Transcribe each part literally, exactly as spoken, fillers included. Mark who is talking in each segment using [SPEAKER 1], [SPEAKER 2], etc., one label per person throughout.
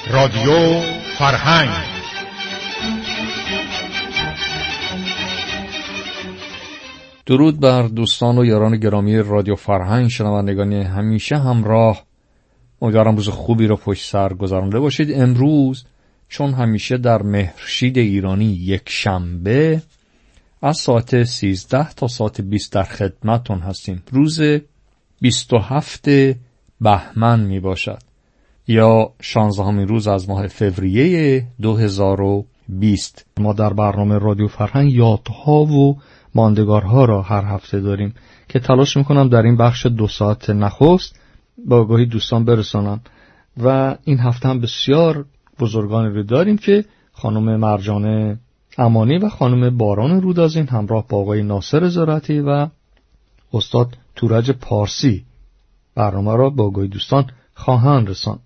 [SPEAKER 1] رادیو فرهنگ.
[SPEAKER 2] درود بر دوستان و یاران گرامی رادیو فرهنگ، شنوندگان همیشه همراه. امیدوارم روز خوبی رو پشت سر گذرانده باشید. امروز چون همیشه در مهرشید ایرانی یک شنبه از ساعت سیزده تا ساعت بیست در خدمتتون هستیم. روز بیست و هفت بهمن می باشد یا شانزدهمین روز از ماه فوریه دو هزار و بیست. ما در برنامه رادیو فرهنگ یادها و ماندگارها را هر هفته داریم که تلاش میکنم در این بخش دو ساعت نخست با آگاهی دوستان برسانم و این هفته هم بسیار بزرگانی رو داریم که خانم مرجان امانی و خانم باران رودازین همراه با آقای ناصر زراعتی و استاد تورج پارسی برنامه را با آگاهی دوستان خواهند رساند.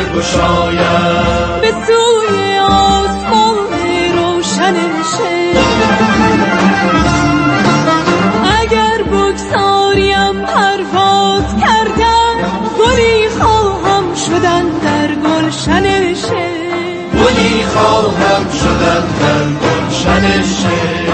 [SPEAKER 3] گشاید به سوی آسمان روشن شد. اگر بگذاریم پرواز کردن، گلی خواهم شدن در گلشن شعر،
[SPEAKER 4] گلی خواهم شدن در گلشن شعر.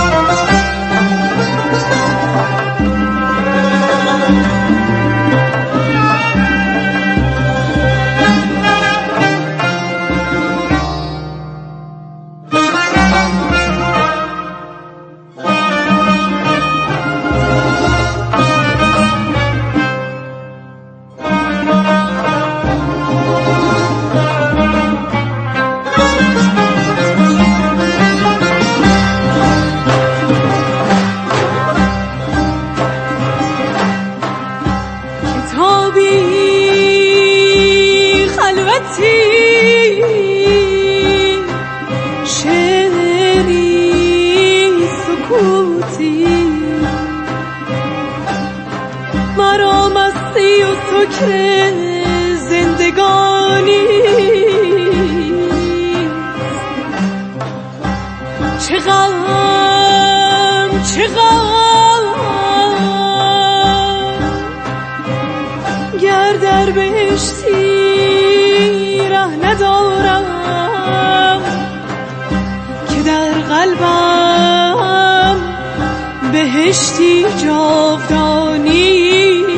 [SPEAKER 3] بهشتی جاودانی.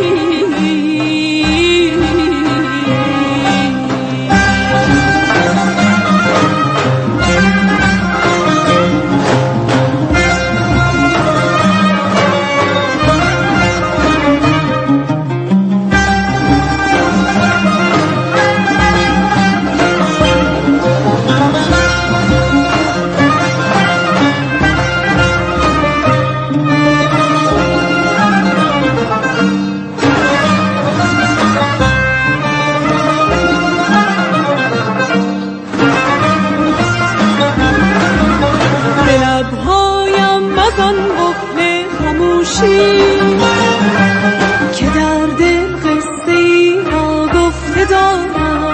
[SPEAKER 3] که در دل قصه ای را گفته دارم،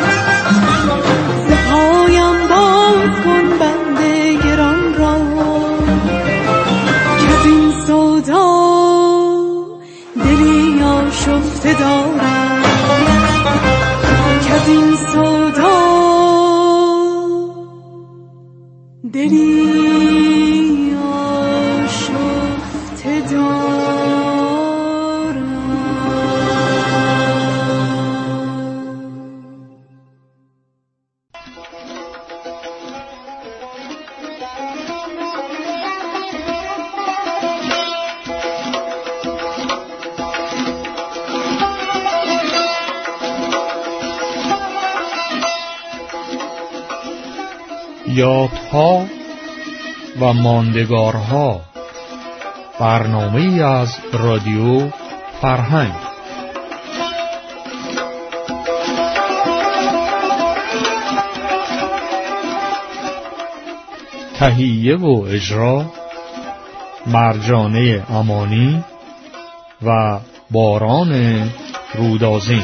[SPEAKER 3] ز پایم باز کن بند گران را، که از این سودا دلی آشفته دارم، که از این سودا دلی
[SPEAKER 2] یادها و ماندگارها، برنامه‌ای از رادیو فرهنگ. تهیه و اجرا مرجانه امانی و باران رودازین.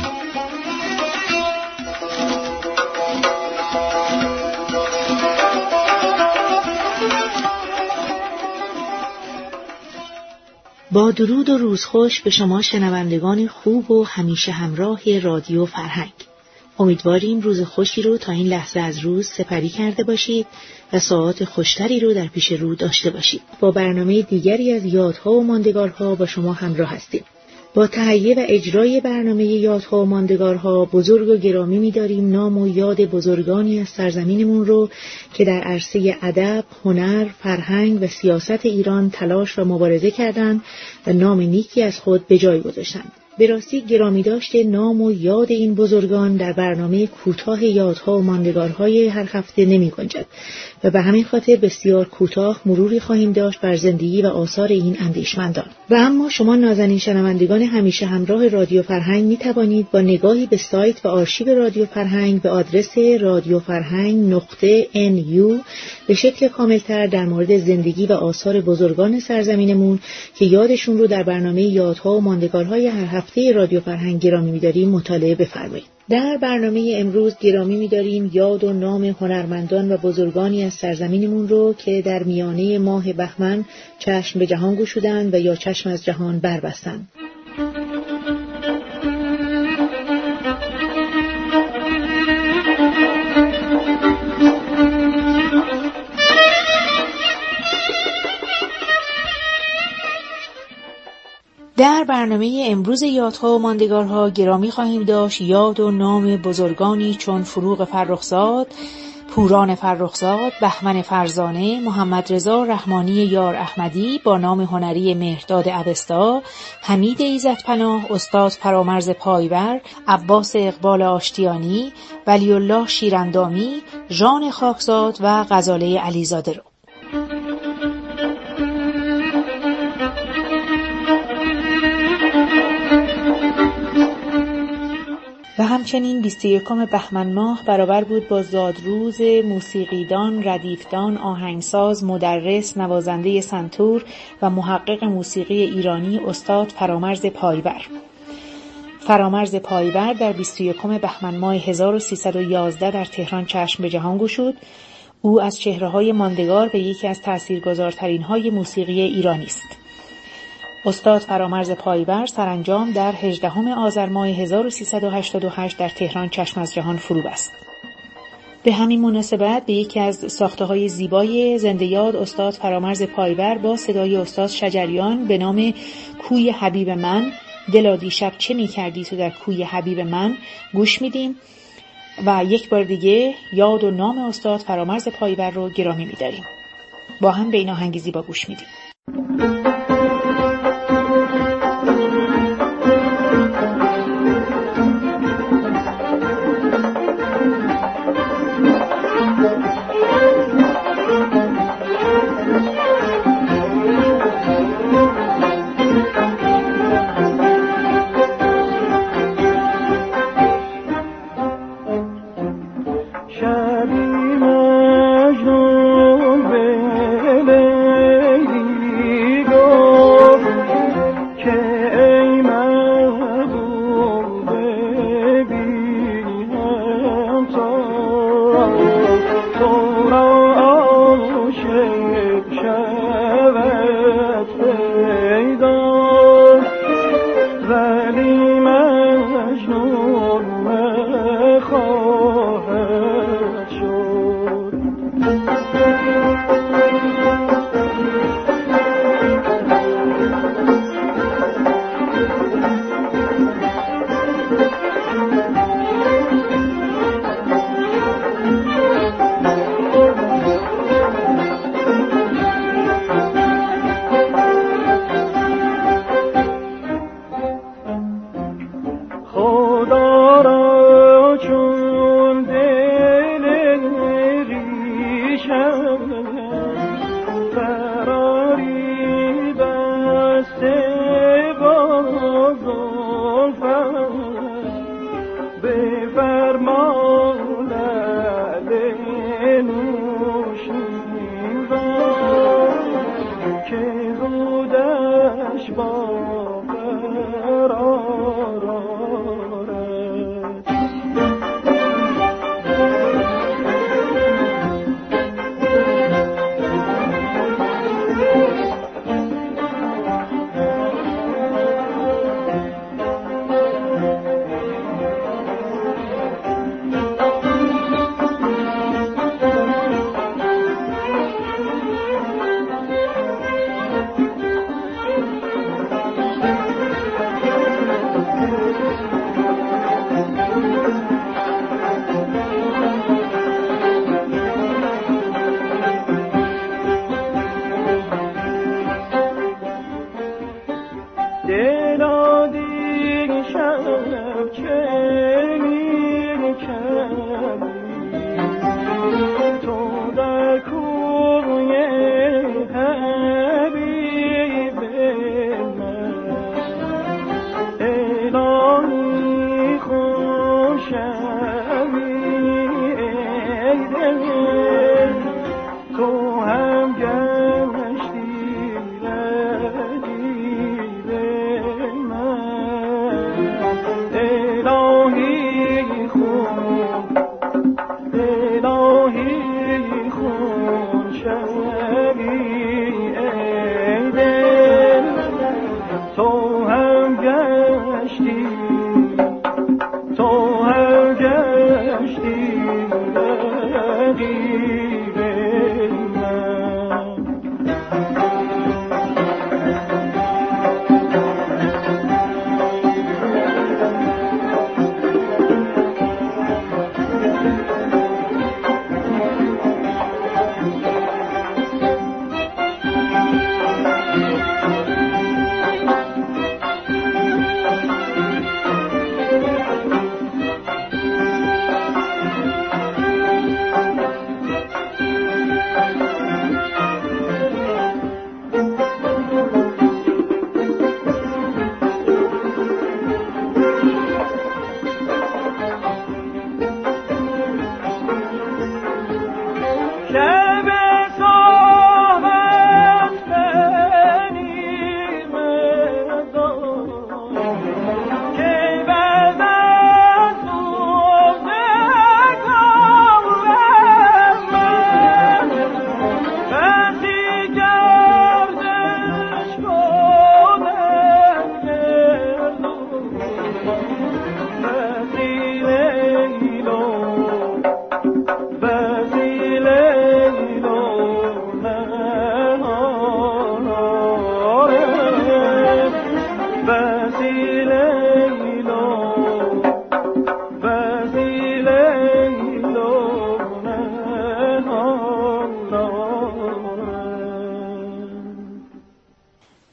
[SPEAKER 5] با درود و روزخوش به شما شنوندگان خوب و همیشه همراه رادیو فرهنگ. امیدواریم روز خوشی رو تا این لحظه از روز سپری کرده باشید و ساعات خوشتری رو در پیش رو داشته باشید. با برنامه دیگری از یادها و ماندگارها با شما همراه هستیم. با تهیه و اجرای برنامه یادها و ماندگارها بزرگ و گرامی می‌داریم نام و یاد بزرگانی از سرزمینمون رو که در عرصه ادب، هنر، فرهنگ و سیاست ایران تلاش و مبارزه کردند و نام نیکی از خود به جای گذاشتند. به راستی گرامی داشته نام و یاد این بزرگان در برنامه کوتاه یادها و ماندگارهای هر هفته نمی گنجد و به همین خاطر بسیار کوتاه مروری خواهیم داشت بر زندگی و آثار این اندیشمندان. و اما شما نازنین شنوندگان همیشه همراه رادیو فرهنگ می توانید با نگاهی به سایت و آرشیو رادیو فرهنگ به آدرس رادیو فرهنگ نقطه ان یو به شکل کاملتر در مورد زندگی و آثار بزرگان سرزمینمون که یادشون رو در برنامه یادها و ماندگارهای هر هفته رادیو فرهنگ گرامی می‌داریم مطالعه بفرمایید. در برنامه امروز گرامی می‌داریم یاد و نام هنرمندان و بزرگانی از سرزمینمون رو که در میانه ماه بهمن چشم به جهان گشودند و یا چشم از جهان بربستند. در برنامه امروز یادها و ماندگارها گرامی خواهیم داشت یاد و نام بزرگانی چون فروغ فرخزاد، پوران فرخزاد، بهمن فرزانه، محمد رضا رحمانی یار احمدی با نام هنری مهرداد اوستا، حمید ایزدپناه، استاد فرامرز پایور، عباس اقبال آشتیانی، ولی الله شیراندامی، ژان خاکزاد و غزاله علیزاده رو. و همچنین بیست و یکم بهمن ماه برابر بود با زادروز موسیقیدان، ردیفدان، آهنگساز، مدرس، نوازنده سنتور و محقق موسیقی ایرانی استاد فرامرز پایور. فرامرز پایور در بیست و یکم بهمن ماه هزار و سیصد و یازده در تهران چشم به جهان گشود. او از چهره‌های ماندگار و یکی از تأثیرگذارترین‌های موسیقی ایرانی است. استاد فرامرز پایور سرانجام در هجدهم آذر ماه هزار و سیصد و هشتاد و هشت در تهران چشم از جهان فرو بست. به همین مناسبت به یکی از ساخته‌های زیبای زنده یاد استاد فرامرز پایور با صدای استاد شجریان به نام کوی حبیب من، دلا دیشب چه می‌کردی تو در کوی حبیب من گوش میدیم و یک بار دیگه یاد و نام استاد فرامرز پایور رو گرامی می‌داریم. با هم به این آهنگ زیبا گوش میدیم.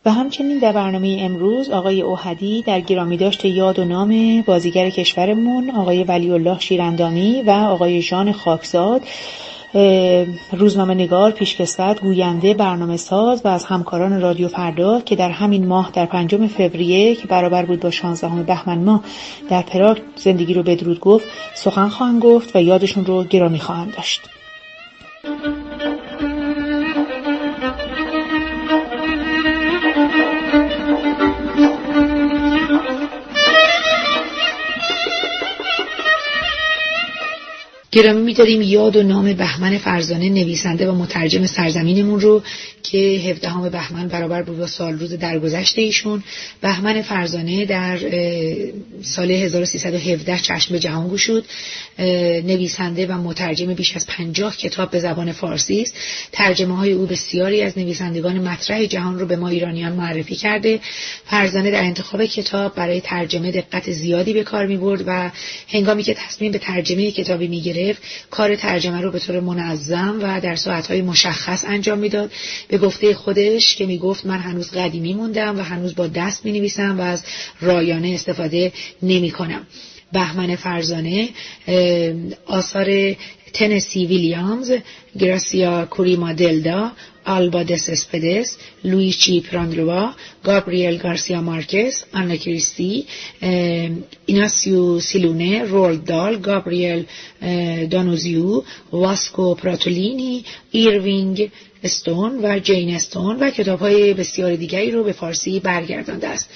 [SPEAKER 5] و همچنین در برنامه امروز آقای اوحدی در گرامی داشت یاد و نام بازیگر کشورمون آقای ولی الله شیراندامی و آقای ژان خاکزاد، روزنامه نگار، پیشکسوت، گوینده، برنامه ساز و از همکاران رادیو فردا که در همین ماه در پنجم فوریه که برابر بود با شانزدهم بهمن ماه در پراگ زندگی رو بدرود گفت سخن خواهند گفت و یادشون رو گرامی خواهند داشت. گرامی می‌داریم یاد و نام بهمن فرزانه، نویسنده و مترجم سرزمینمون رو که هفدهم بهمن برابر بود با سال روز درگذشت ایشون. بهمن فرزانه در سال هزار و سیصد و هفده چشم به جهان گشود. نویسنده و مترجم بیش از پنجاه کتاب به زبان فارسی است. ترجمه های او بسیاری از نویسندگان مطرح جهان رو به ما ایرانیان معرفی کرده. فرزانه در انتخاب کتاب برای ترجمه دقت زیادی به کار می‌برد و هنگامی که تصمیم به ترجمه کتابی می‌گرفت کار ترجمه رو به طور منظم و در ساعت‌های مشخص انجام میداد. به گفته خودش که میگفت من هنوز قدیمی موندم و هنوز با دست مینویسم و از رایانه استفاده نمی‌کنم. بهمن فرزانه آثار تنسی ویلیامز، گراسیا کوریما دلدا، آلبا دسپدس، لویچی پراندلوا، گابریل گارسیا مارکس، آنا کریستی، ایناسیو سیلونه، رولد دال، گابریل دانوزیو، واسکو پراتولینی، ایروینگ استون و جین استون و کتاب‌های بسیار دیگری رو به فارسی برگردانده است.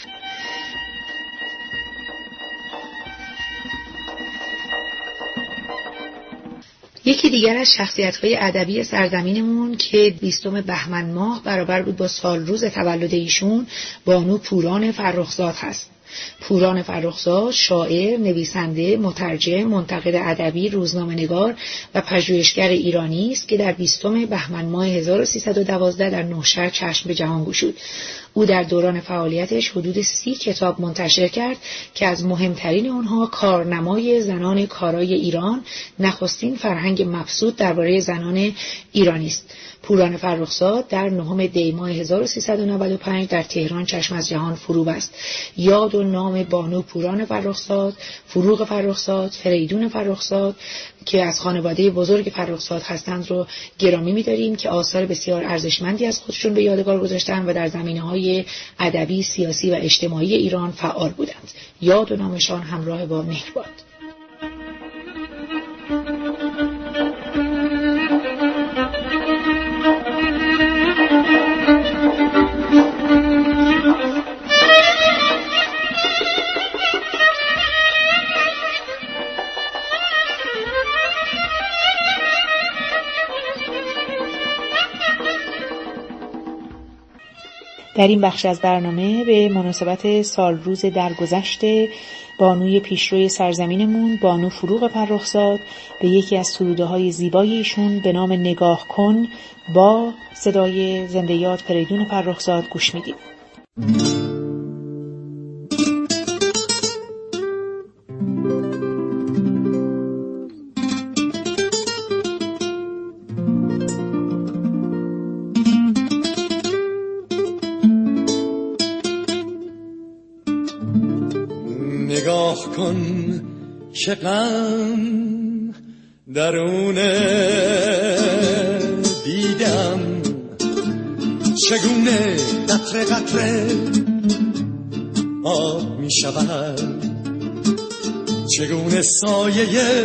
[SPEAKER 5] یکی دیگر از شخصیت‌های ادبی سرزمینمون که بیستم بهمن ماه برابر بود با سال روز تولد ایشون، بانو پوران فرخزاد هست. پوران فرخزاد شاعر، نویسنده، مترجم، منتقد ادبی، روزنامه‌نگار و پژوهشگر ایرانی است که در بیستم بهمن ماه هزار و سیصد و دوازده در نوشهر چشم به جهان گشود. او در دوران فعالیتش حدود سی کتاب منتشر کرد که از مهمترین آنها کارنمای زنان کارای ایران، نخستین فرهنگ مبسوط درباره زنان ایرانی است. پوران فرخزاد در نهم دی ماه هزار و سیصد و نود و پنج در تهران چشم از جهان فرو بست. یاد و نام بانو پوران فرخزاد، فروغ فرخزاد، فریدون فرخزاد که از خانواده بزرگ فرخزاد هستند رو گرامی می‌داریم که آثار بسیار ارزشمندی از خودشون به یادگار گذاشتند و در زمینه‌های ادبی، سیاسی و اجتماعی ایران فعال بودند. یاد و نامشان همراه با مهر باد. در این بخش از برنامه به مناسبت سال روز درگذشت بانوی پیشروی سرزمینمون بانو فروغ فرخزاد به یکی از سروده‌های زیبای ایشون به نام نگاه کن با صدای زنده یاد فریدون فرخزاد گوش میدیم.
[SPEAKER 4] نگاه کن که غم درونه دیدم، چگونه قطره قطره آب می شود، چگونه سایه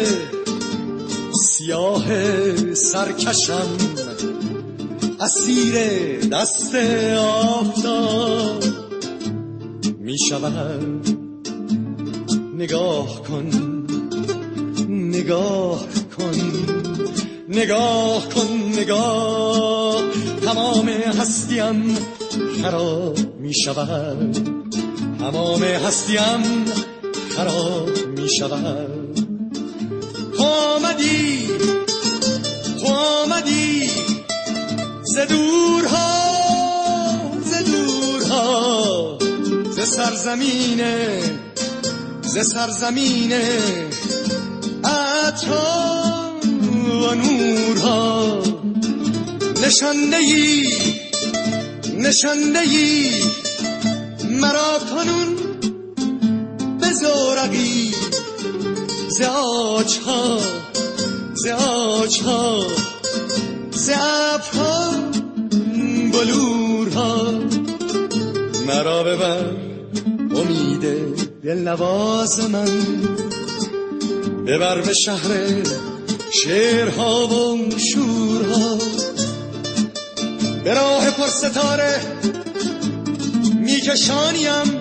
[SPEAKER 4] سیاه سرکشم اسیر دست آفتاب می شود. نگاه کن نگاه کن نگاه کن نگاه، تمام هستیم خراب می شود، تمام هستیم خراب می شود. تو آمدی تو آمدی ز دورها ز دورها ز سرزمینه ز سرزمین عطرها و نورها، نشاندهی نشاندهی مرا کنون به زورقی ز آجها ز آجها ز ابرها بلورها مرا ببر امید دلنواز من ببر به شهر شعرها و شورها به راه پر ستاره میکشانیم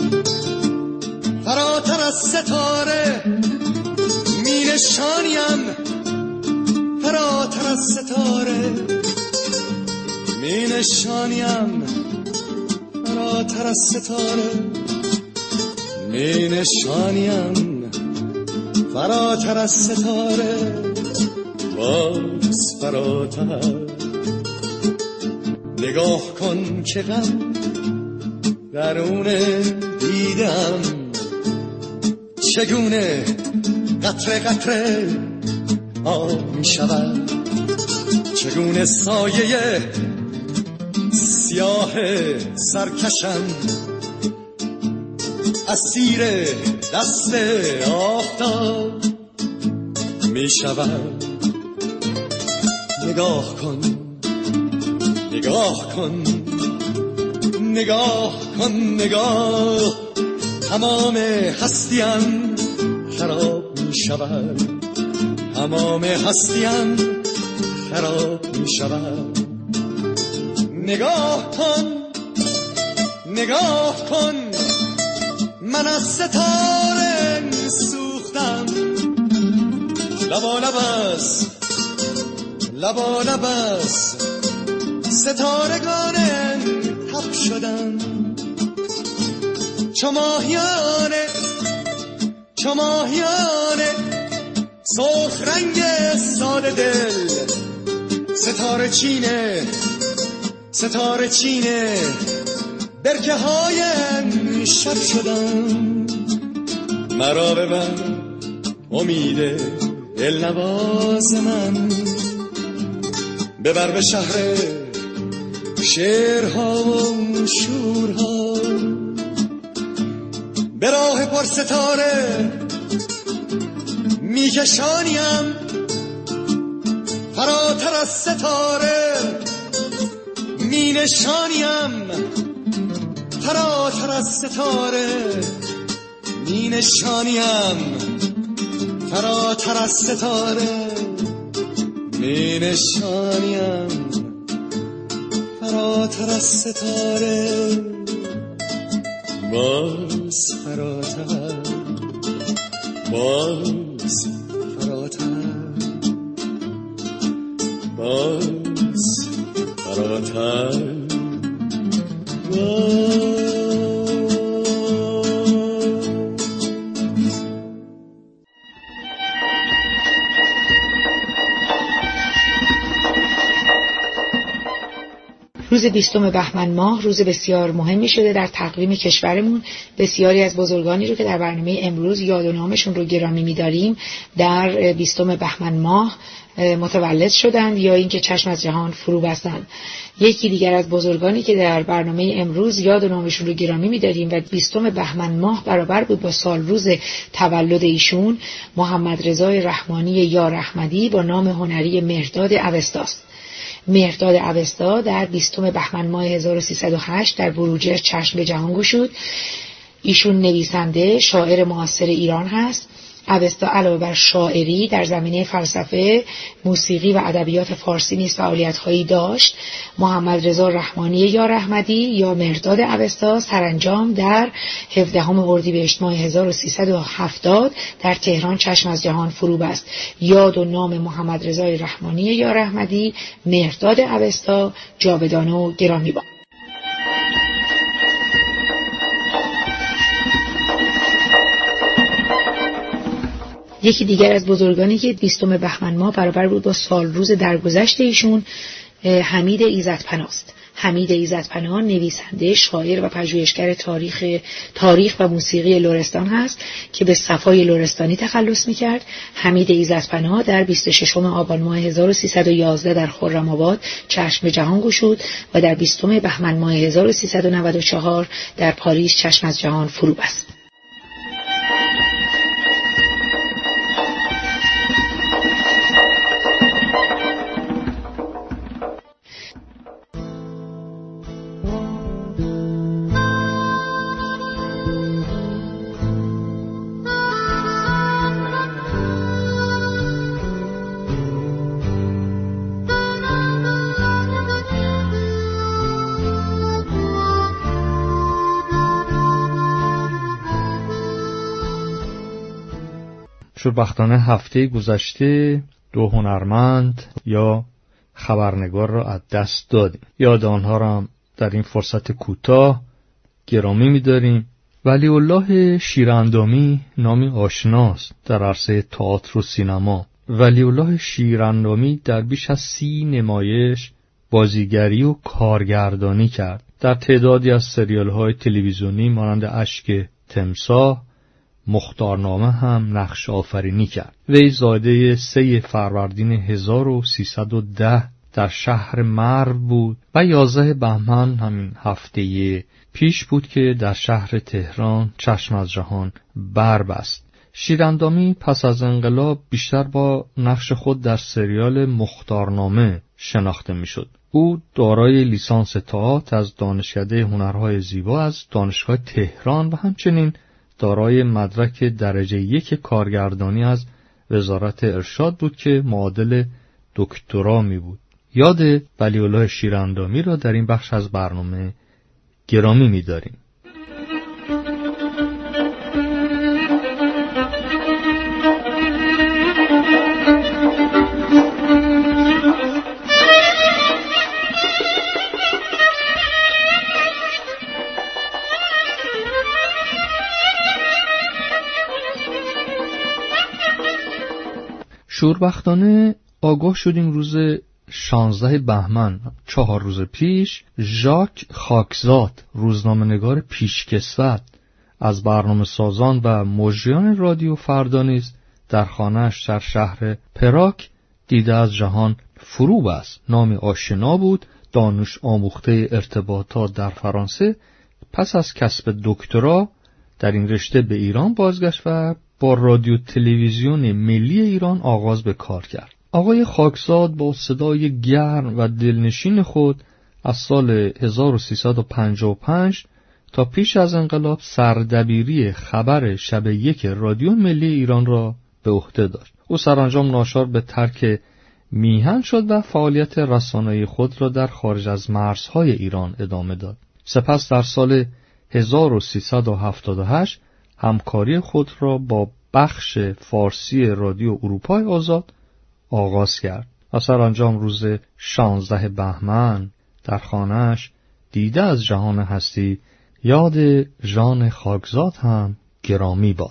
[SPEAKER 4] فراتر از ستاره می نشانیم فراتر از ستاره می نشانیم فراتر از ستاره می نشانیم فراتر از ستاره باز فراتر نگاه کن که غم درون دیدم چگونه قطره قطره آب می شود چگونه سایه سیاه سرکشم اسیر دست آفتاب می شود نگاه کن نگاه کن نگاه کن نگاه تمام هستیم خراب می شود تمام هستیم خراب می شود نگاه کن نگاه کن من از ستاره سوختم لبالب است لبالب است ستارگان تب شدن چو ماهیانه چو ماهیانه سرخ رنگ ساده دل ستاره چینه ستاره چینه برکه های شب شدن مرا ببر امید دلنواز من ببر به شهر شعرها و شورها به راه پر ستاره میکشانیم فراتر از ستاره می نشانیم فراتر از ستاره می نشانیم فراتر از ستاره می نشانیم فراتر از ستاره باز فراتر باز فراتر باز فراتر باز
[SPEAKER 5] روز بیستم بهمن ماه روز بسیار مهمی شده در تقویم کشورمون. بسیاری از بزرگانی رو که در برنامه امروز یاد و نامشون رو گرامی می‌داریم در بیستم بهمن ماه متولد شدند یا اینکه چشم از جهان فرو بستند. یکی دیگر از بزرگانی که در برنامه امروز یاد و نامشون رو گرامی می‌داریم و بیستم بهمن ماه برابر بود با سال روز تولد ایشون، محمد رضا رحمانی یا احمدی با نام هنری مهرداد اوستاست. مهرداد اوستا در بیستم بهمن ماه هزار و سیصد و هشت در بروجرد چشم به جهان گشود. ایشون نویسنده، شاعر معاصر ایران هست. اوستا علاوه بر شاعری در زمینه فلسفه، موسیقی و ادبیات فارسی نیز فعالیت‌هایی داشت. محمد رضا رحمانی یا احمدی یا مهرداد اوستا سرانجام در هفدهم اردیبهشت ماه هزار و سیصد و هفتاد در تهران چشم از جهان فرو بست. یاد و نام محمد رضا رحمانی یا احمدی، مهرداد اوستا جاودانه و گرامی باد. یکی دیگر از بزرگانی که بیستم بهمن ماه برابر بود با سال روز درگذشت ایشون، حمید ایزدپناست. حمید ایزدپناه نویسنده، شاعر و پژوهشگر تاریخ تاریخ و موسیقی لرستان هست که به صفای لرستانی تخلص می‌کرد. حمید ایزدپناه در بیست و ششم آبان ماه هزار و سیصد و یازده در خرم‌آباد چشم به جهان گشود و در بیستم بهمن ماه هزار و سیصد و نود و چهار در پاریس چشم از جهان فرو بست.
[SPEAKER 2] شوربختانه هفته گذشته دو هنرمند یا خبرنگار را از دست دادیم. یاد آنها را هم در این فرصت کوتاه گرامی می‌داریم. ولی الله شیراندامی نامی آشناست در عرصه تئاتر و سینما. ولی الله شیراندامی در بیش از سی نمایش بازیگری و کارگردانی کرد. در تعدادی از سریال‌های تلویزیونی مانند اشک تمساح، مختارنامه هم نقش آفرینی کرد. وی زاده سه فروردین هزار و سیصد و ده در شهر مرو بود و یازده بهمن همین هفته پیش بود که در شهر تهران چشم از جهان بربست. شیراندامی پس از انقلاب بیشتر با نقش خود در سریال مختارنامه شناخته میشد. او دارای لیسانس تئاتر از دانشکده هنرهای زیبا از دانشگاه تهران و همچنین دارای مدرک درجه یک کارگردانی از وزارت ارشاد بود که معادل دکترا می بود. یاد ولی الله شیراندامی را در این بخش از برنامه گرامی می داریم. شوربختانه آگاه شدیم روز شانزده بهمن چهار روز پیش ژاک خاکزاد روزنامه‌نگار پیشکسوت از برنامه سازان و مجریان رادیو فردا نیز در خانه‌اش در شهر پراگ دیده از جهان فرو بست. نام آشنا بود، دانش آموخته ارتباطات در فرانسه. پس از کسب دکترا در این رشته به ایران بازگشت و با رادیو تلویزیون ملی ایران آغاز به کار کرد. آقای خاکزاد با صدای گرم و دلنشین خود از سال هزار و سیصد و پنجاه و پنج تا پیش از انقلاب سردبیری خبر شب یک رادیو ملی ایران را به عهده داشت. او سرانجام ناچار به ترک میهن شد و فعالیت رسانه‌ای خود را در خارج از مرزهای ایران ادامه داد. سپس در سال هزار و سیصد و هفتاد و هشت همکاری خود را با بخش فارسی رادیو اروپای آزاد آغاز کرد و سرانجام روز شانزده بهمن در خانه‌اش دیده از جهان هستی یاد ژان خاکزاد هم گرامی باد.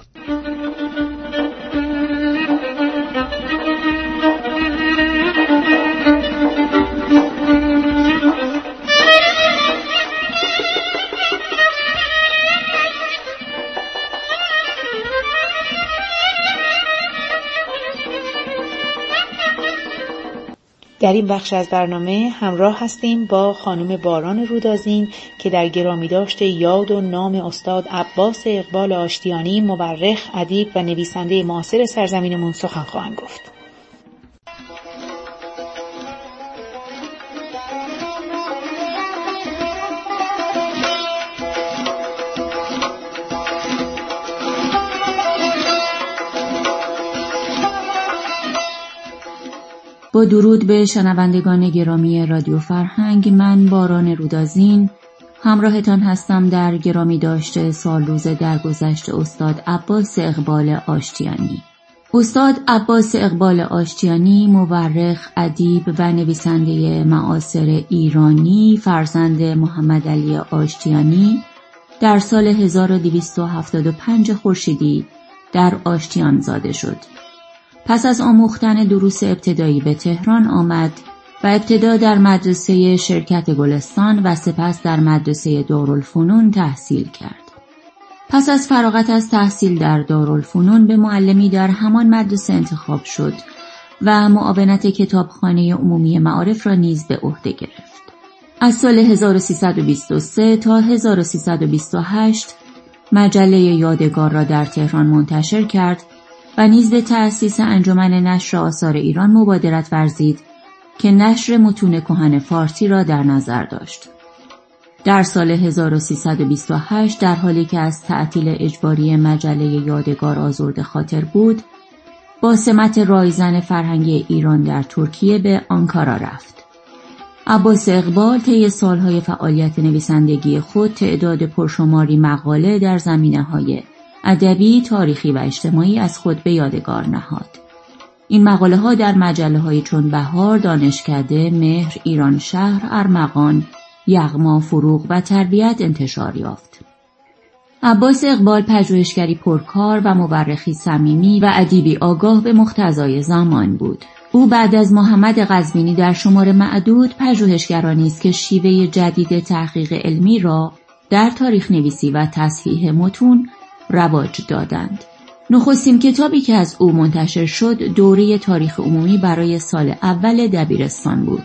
[SPEAKER 5] در این بخش از برنامه همراه هستیم با خانم باران رودازین که در گرامی داشته یاد و نام استاد عباس اقبال آشتیانی، مورخ، ادیب و نویسنده معاصر سرزمینمون سخن خواهند گفت.
[SPEAKER 6] با درود به شنوندگان گرامی رادیو فرهنگ، من باران رودازین همراهتان هستم در گرامی داشته سالروز درگذشت استاد عباس اقبال آشتیانی. استاد عباس اقبال آشتیانی مورخ، ادیب و نویسنده معاصر ایرانی، فرزند محمد علی آشتیانی، در سال هزار و دویست و هفتاد و پنج خورشیدی در آشتیان زاده شد. پس از آموختن دروس ابتدایی به تهران آمد و ابتدا در مدرسه شرکت گلستان و سپس در مدرسه دارالفنون تحصیل کرد. پس از فراغت از تحصیل در دارالفنون به معلمی در همان مدرسه انتخاب شد و معاونت کتابخانه عمومی معارف را نیز به عهده گرفت. از سال هزار و سیصد و بیست و سه تا هزار و سیصد و بیست و هشت مجله یادگار را در تهران منتشر کرد و نیز به تأسیس انجمن نشر آثار ایران مبادرت ورزید که نشر متون کهن فارسی را در نظر داشت. در سال هزار و سیصد و بیست و هشت در حالی که از تعطیل اجباری مجله یادگار آزرده خاطر بود، با سمت رایزن فرهنگی ایران در ترکیه به آنکارا رفت. عباس اقبال طی سالهای فعالیت نویسندگی خود تعداد پرشماری مقاله در زمینه‌های ادبی، تاریخی و اجتماعی از خود به یادگار نهاد. این مقاله ها در مجله های چون بهار، دانشکده، مهر، ایران شهر، ارمغان، یغما، فروغ و تربیت انتشار یافت. عباس اقبال پژوهشگری پرکار و مورخی صمیمی و ادیبی آگاه به مقتضای زمان بود. او بعد از محمد قزوینی در شمار معدود پژوهشگرانی است که شیوه جدید تحقیق علمی را در تاریخ نویسی و تصحیح متون رواج دادند. نخستین کتابی که از او منتشر شد دوره تاریخ عمومی برای سال اول دبیرستان بود.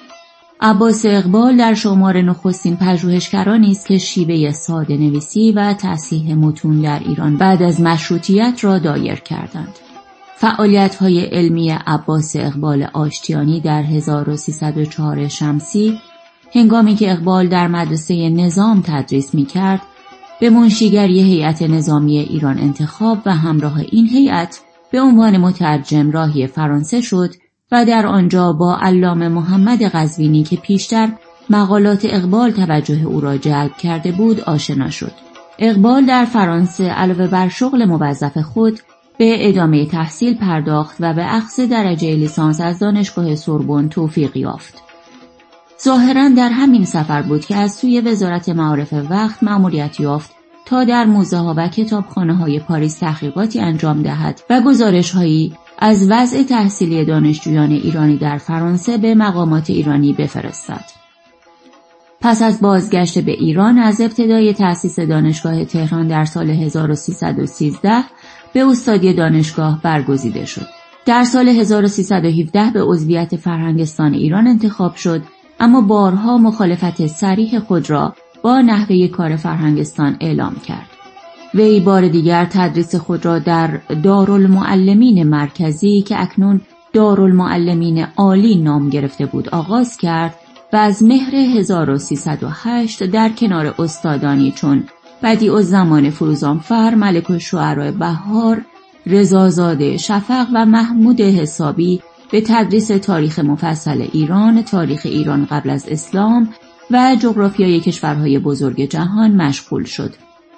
[SPEAKER 6] عباس اقبال در شمار نخستین پژوهشگرانی است که شیوه ساده نویسی و تصحیح متون در ایران بعد از مشروطیت را دایر کردند. فعالیت‌های علمی عباس اقبال آشتیانی در هزار و سیصد و چهار شمسی، هنگامی که اقبال در مدرسه نظام تدریس می‌کرد، به منشیگری هیئت نظامی ایران انتخاب و همراه این هیئت به عنوان مترجم راهی فرانسه شد و در آنجا با علامه محمد قزوینی که پیشتر مقالات اقبال توجه او را جلب کرده بود آشنا شد. اقبال در فرانسه علاوه بر شغل موظف خود به ادامه تحصیل پرداخت و به اخذ درجه لیسانس از دانشگاه سوربن توفیق یافت. ظاهراً در همین سفر بود که از سوی وزارت معارف وقت مأموریت یافت تا در موزه ها و کتابخانه های پاریس تحقیقاتی انجام دهد و گزارش هایی از وضع تحصیلی دانشجویان ایرانی در فرانسه به مقامات ایرانی بفرستد. پس از بازگشت به ایران از ابتدای تأسیس دانشگاه تهران در سال هزار و سیصد و سیزده به استادی دانشگاه برگزیده شد. در سال هزار و سیصد و هفده به عضویت فرهنگستان ایران انتخاب شد، اما بارها مخالفت صریح خود را با نحوه کار فرهنگستان اعلام کرد. وی بار دیگر تدریس خود را در دارالمعلمین مرکزی که اکنون دارالمعلمین عالی نام گرفته بود آغاز کرد و از مهر هزار و سیصد و هشت در کنار استادانی چون بدیعالزمان فروزانفر، ملک الشعراء بهار، رضازاده شفق و محمود حسابی به تدریس تاریخ مفصل ایران، تاریخ ایران قبل از اسلام و جغرافیای کشورهای بزرگ جهان مشغول شد.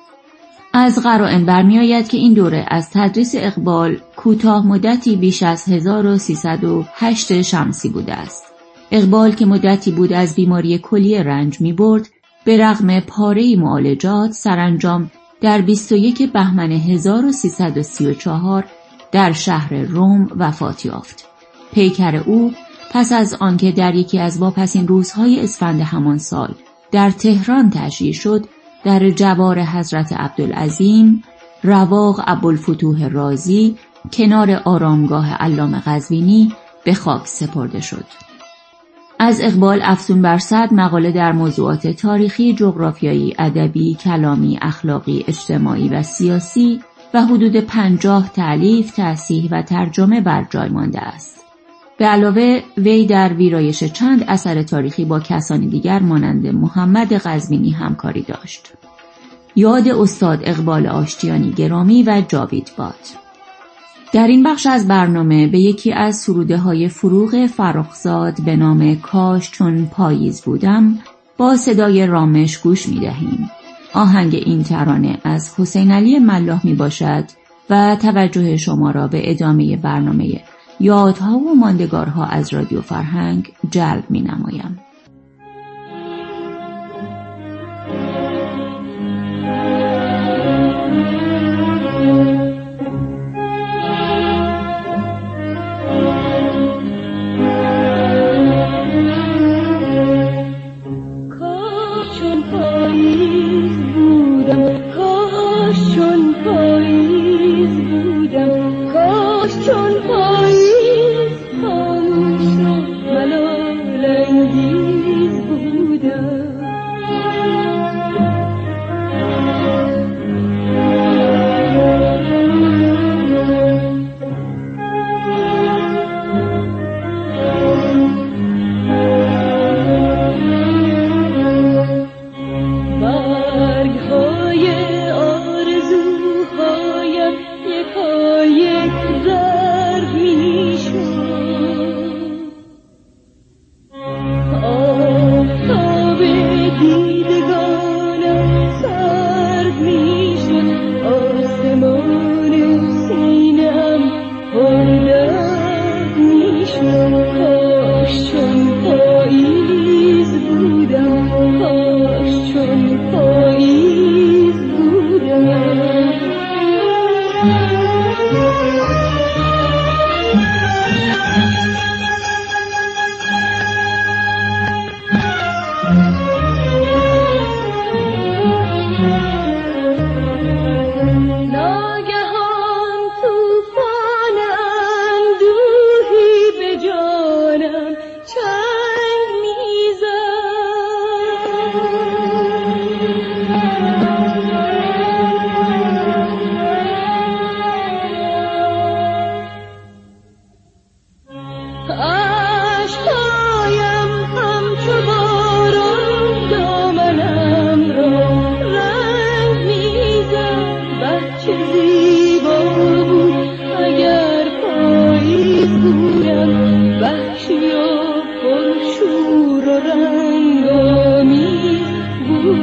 [SPEAKER 6] از قرائن برمی آید که این دوره از تدریس اقبال کوتاه مدتی بیش از هزار و سیصد و هشت شمسی بوده است. اقبال که مدتی بود از بیماری کلیه رنج می برد، به رغم پاره معالجات سرانجام در بیست و یک بهمن هزار و سیصد و سی و چهار در شهر روم وفات یافت. پیکر او پس از آنکه در یکی از واپسین روزهای اسفند همان سال در تهران تشییع شد، در جوار حضرت عبدالعظیم رواق ابوالفتوح رازی کنار آرامگاه علامه قزوینی به خاک سپرده شد. از اقبال افزون بر صد مقاله در موضوعات تاریخی، جغرافیایی، ادبی، کلامی، اخلاقی، اجتماعی و سیاسی و حدود پنجاه تألیف، تصحیح و ترجمه بر جای مانده است. به علاوه وی در ویرایش چند اثر تاریخی با کسانی دیگر مانند محمد قزوینی همکاری داشت. یاد استاد اقبال آشتیانی گرامی و جاوید باد. در این بخش از برنامه به یکی از سروده های فروغ فرخزاد به نام کاش چون پاییز بودم با صدای رامش گوش می دهیم. آهنگ این ترانه از حسین علی ملاح می باشد و توجه شما را به ادامه برنامه یادها و ماندگارها از رادیو فرهنگ جلب می نمایم.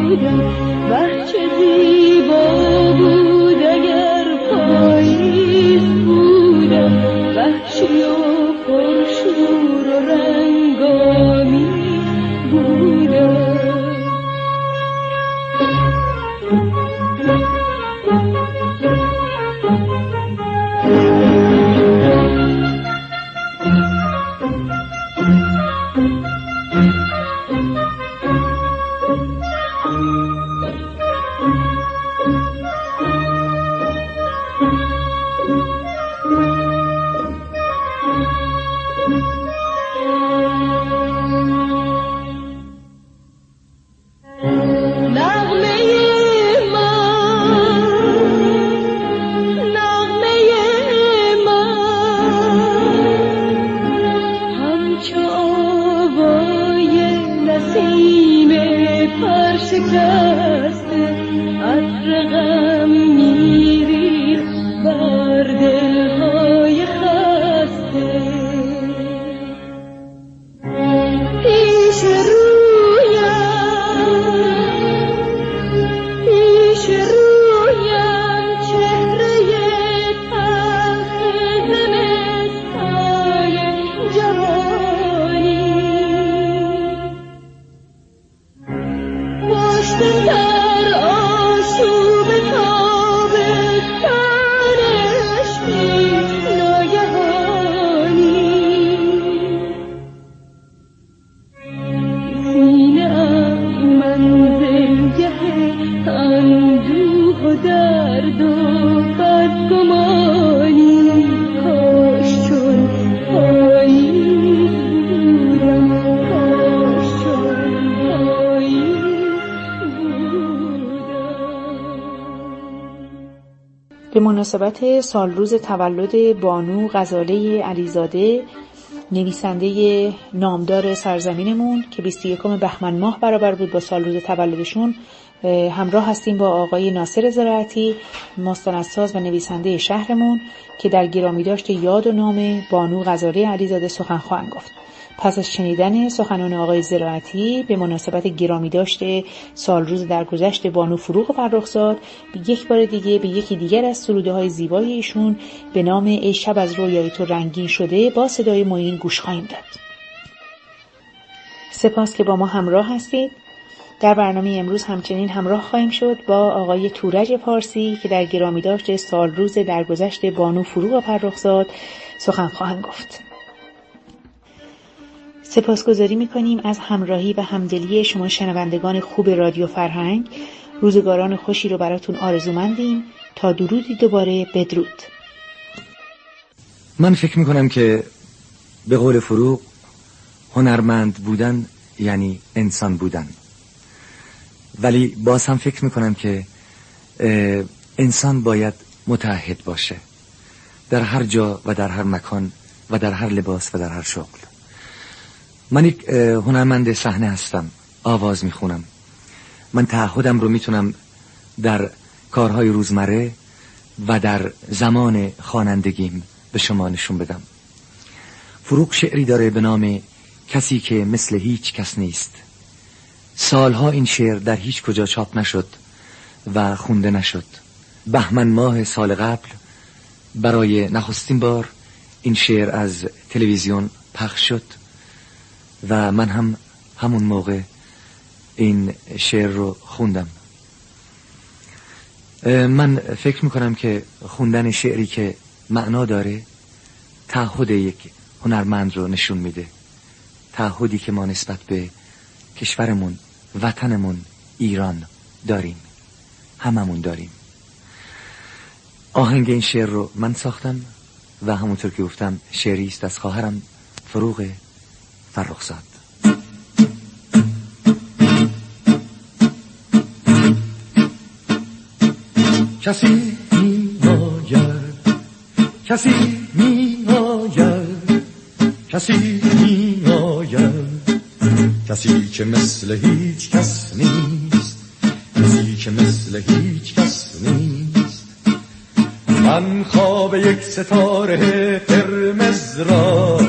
[SPEAKER 3] بودم، وه چه زیبا بود اگر پاییز بودم، وحشی و پرشور و رنگامیز بودم.
[SPEAKER 5] به مناسبت سالروز تولد بانو غزاله علیزاده، نویسنده نامدار سرزمینمون که بیست و یکم بهمن ماه برابر بود با سالروز تولدشون، همراه هستیم با آقای ناصر زراعتی، مستندساز و نویسنده شهرمون که در گرامی داشت یاد و نام بانو غزاله علیزاده سخن خواهند گفت. پس از شنیدن سخنان آقای زراعتی به مناسبت گرامی داشته سالروز درگذشت بانو فروغ فرخزاد، یک بار دیگه به یکی دیگر از سروده های زیبای ایشون به نام ای شب از رویای تو رنگین شده با صدای معین گوش خواهیم داد. سپاس که با ما همراه هستید. در برنامه امروز همچنین همراه خواهیم شد با آقای تورج پارسی که در گرامی داشت سالروز درگذشت بانو فروغ فرخزاد سخن خواهند گفت. سپاسگزاری می‌کنیم از همراهی و همدلی شما شنوندگان خوب رادیو فرهنگ. روزگاران خوشی رو براتون آرزومندیم. تا درودی دوباره، بدرود.
[SPEAKER 7] من فکر می‌کنم که به قول فروغ هنرمند بودن یعنی انسان بودن، ولی باز هم فکر می‌کنم که انسان باید متعهد باشه در هر جا و در هر مکان و در هر لباس و در هر شغل. من یک هنرمند صحنه هستم، آواز میخونم. من تعهدم رو میتونم در کارهای روزمره و در زمان خوانندگیم به شما نشون بدم. فروغ شعری داره به نام کسی که مثل هیچ کس نیست. سالها این شعر در هیچ کجا چاپ نشد و خونده نشد. بهمن ماه سال قبل برای نخستین بار این شعر از تلویزیون پخش شد و من هم همون موقع این شعر رو خوندم. من فکر میکنم که خوندن شعری که معنا داره تعهد یک هنرمند رو نشون میده، تعهدی که ما نسبت به کشورمون، وطنمون ایران داریم، هممون داریم. آهنگ این شعر رو من ساختم و همونطور که گفتم شعری است از خواهرم فروغ فرخزاد.
[SPEAKER 4] کسی می آید، کسی می آید، کسی می آید، کسی که مثل هیچ کس نیست، کسی که مثل هیچ کس نیست. من خواب یک ستاره قرمز را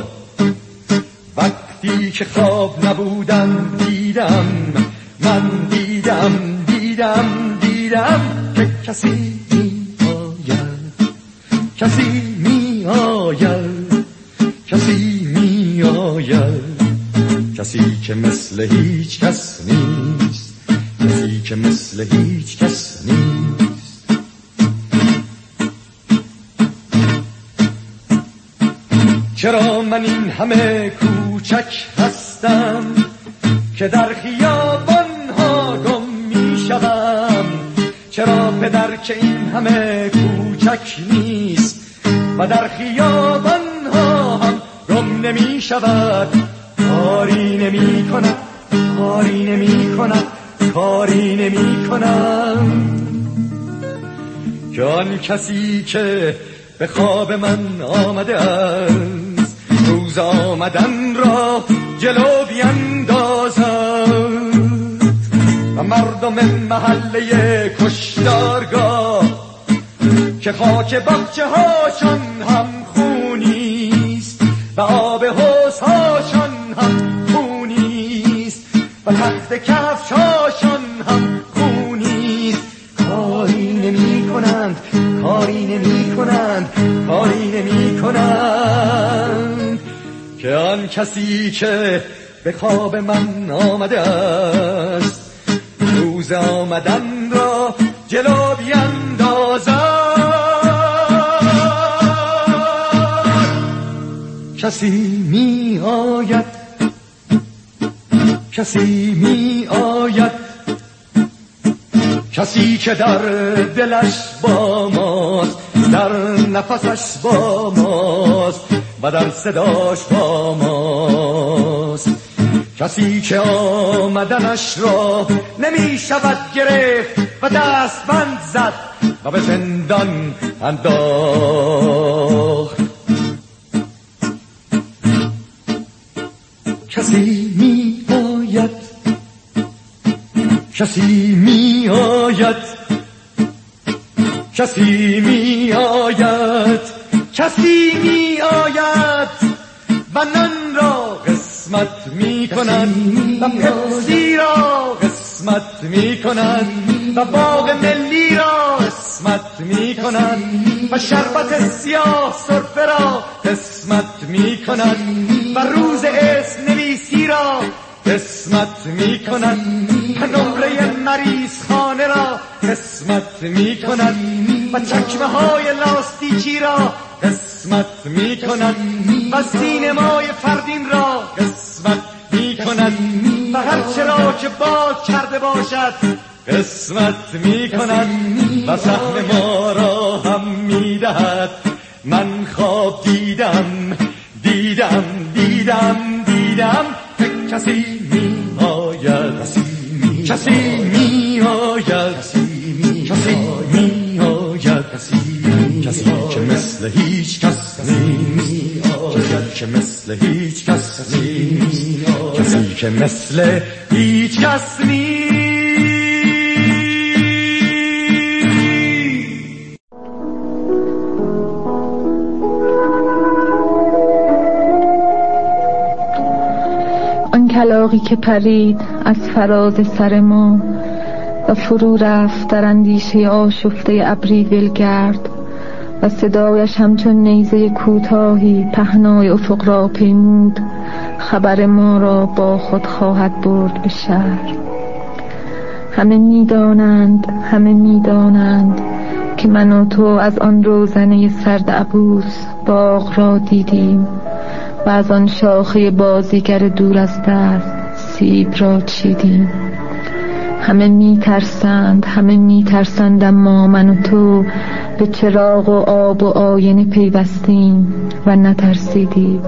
[SPEAKER 4] وقتی که خواب نبودم دیدم، من دیدم دیدم دیدم که کسی می آید، کسی می آید، کسی می آید، کسی که مثل هیچ کس نیست، کسی که مثل هیچ کس نیست. چرا من این همه کوچک هستم که در خیابان‌ها گم می‌شوم؟ چرا پدر که این همه کوچک نیست و در خیابان‌ها هم گم نمی‌شود؟ کاری نمی‌کند، کاری نمی‌کند، کاری نمی‌کنم که آن کسی که به خواب من آمده است روز آمدن را جلو بیندازد و مردم محله کشتارگاه که خاک بخچه هاشان هم خونیست و آب حوض هاشان هم خونیست و تخت کفش هاشان هم خونیست، کاری نمی کنند، کاری نمی کنند، کاری نمی کنند که آن کسی که به خواب من آمده است روز آمدن را جلو بیندازد. کسی می آید، کسی می آید، کسی که در دلش با ماست، در نفسش با ماست و در صداش با ماست، کسی که آمدنش را نمی شود گرفت و دست بند زد و به زندان انداخت. کسی می آید، کسی می آید، کسی می آید، کسی می آید و نان را قسمت می کنند و پپسی را قسمت می کنند و باغ ملی را قسمت می کنند و شربت سیاه سرفه را قسمت می کنند و روز اسم نویسی را قسمت می کنند و نمره مریض خانه را قسمت می کنند و چکمه های لاستیکی را قسمت می کنند و سینمای فردین را قسمت می کنند و هر چرا که باز کرده باشد قسمت می کنند و سهم ما را هم می دهد. من خواب دیدم دیدم دیدم دیدم که کسی می آید، کسی می آید، کسی می آید، کسی که مثل هیچ کس نیست، که مثل هیچ کس نیست، کسی که مثل هیچ کس نیست.
[SPEAKER 3] آن کلاغی که پرید از فراز سر ما و فرو رفت در اندیشه آشفته ابری ولگرد و صدایش همچون نیزه کوتاهی پهنای افق را پیمود، خبر ما را با خود خواهد برد به شهر. همه می‌دانند، همه می‌دانند که من و تو از آن روزنه سرد عبوس باغ را دیدیم و از آن شاخه بازیگر دور از دست سیب را چیدیم. همه می‌ترسند، همه می‌ترسند، اما من و تو به چراغ و آب و آینه پیوستیم و نترسیدیم.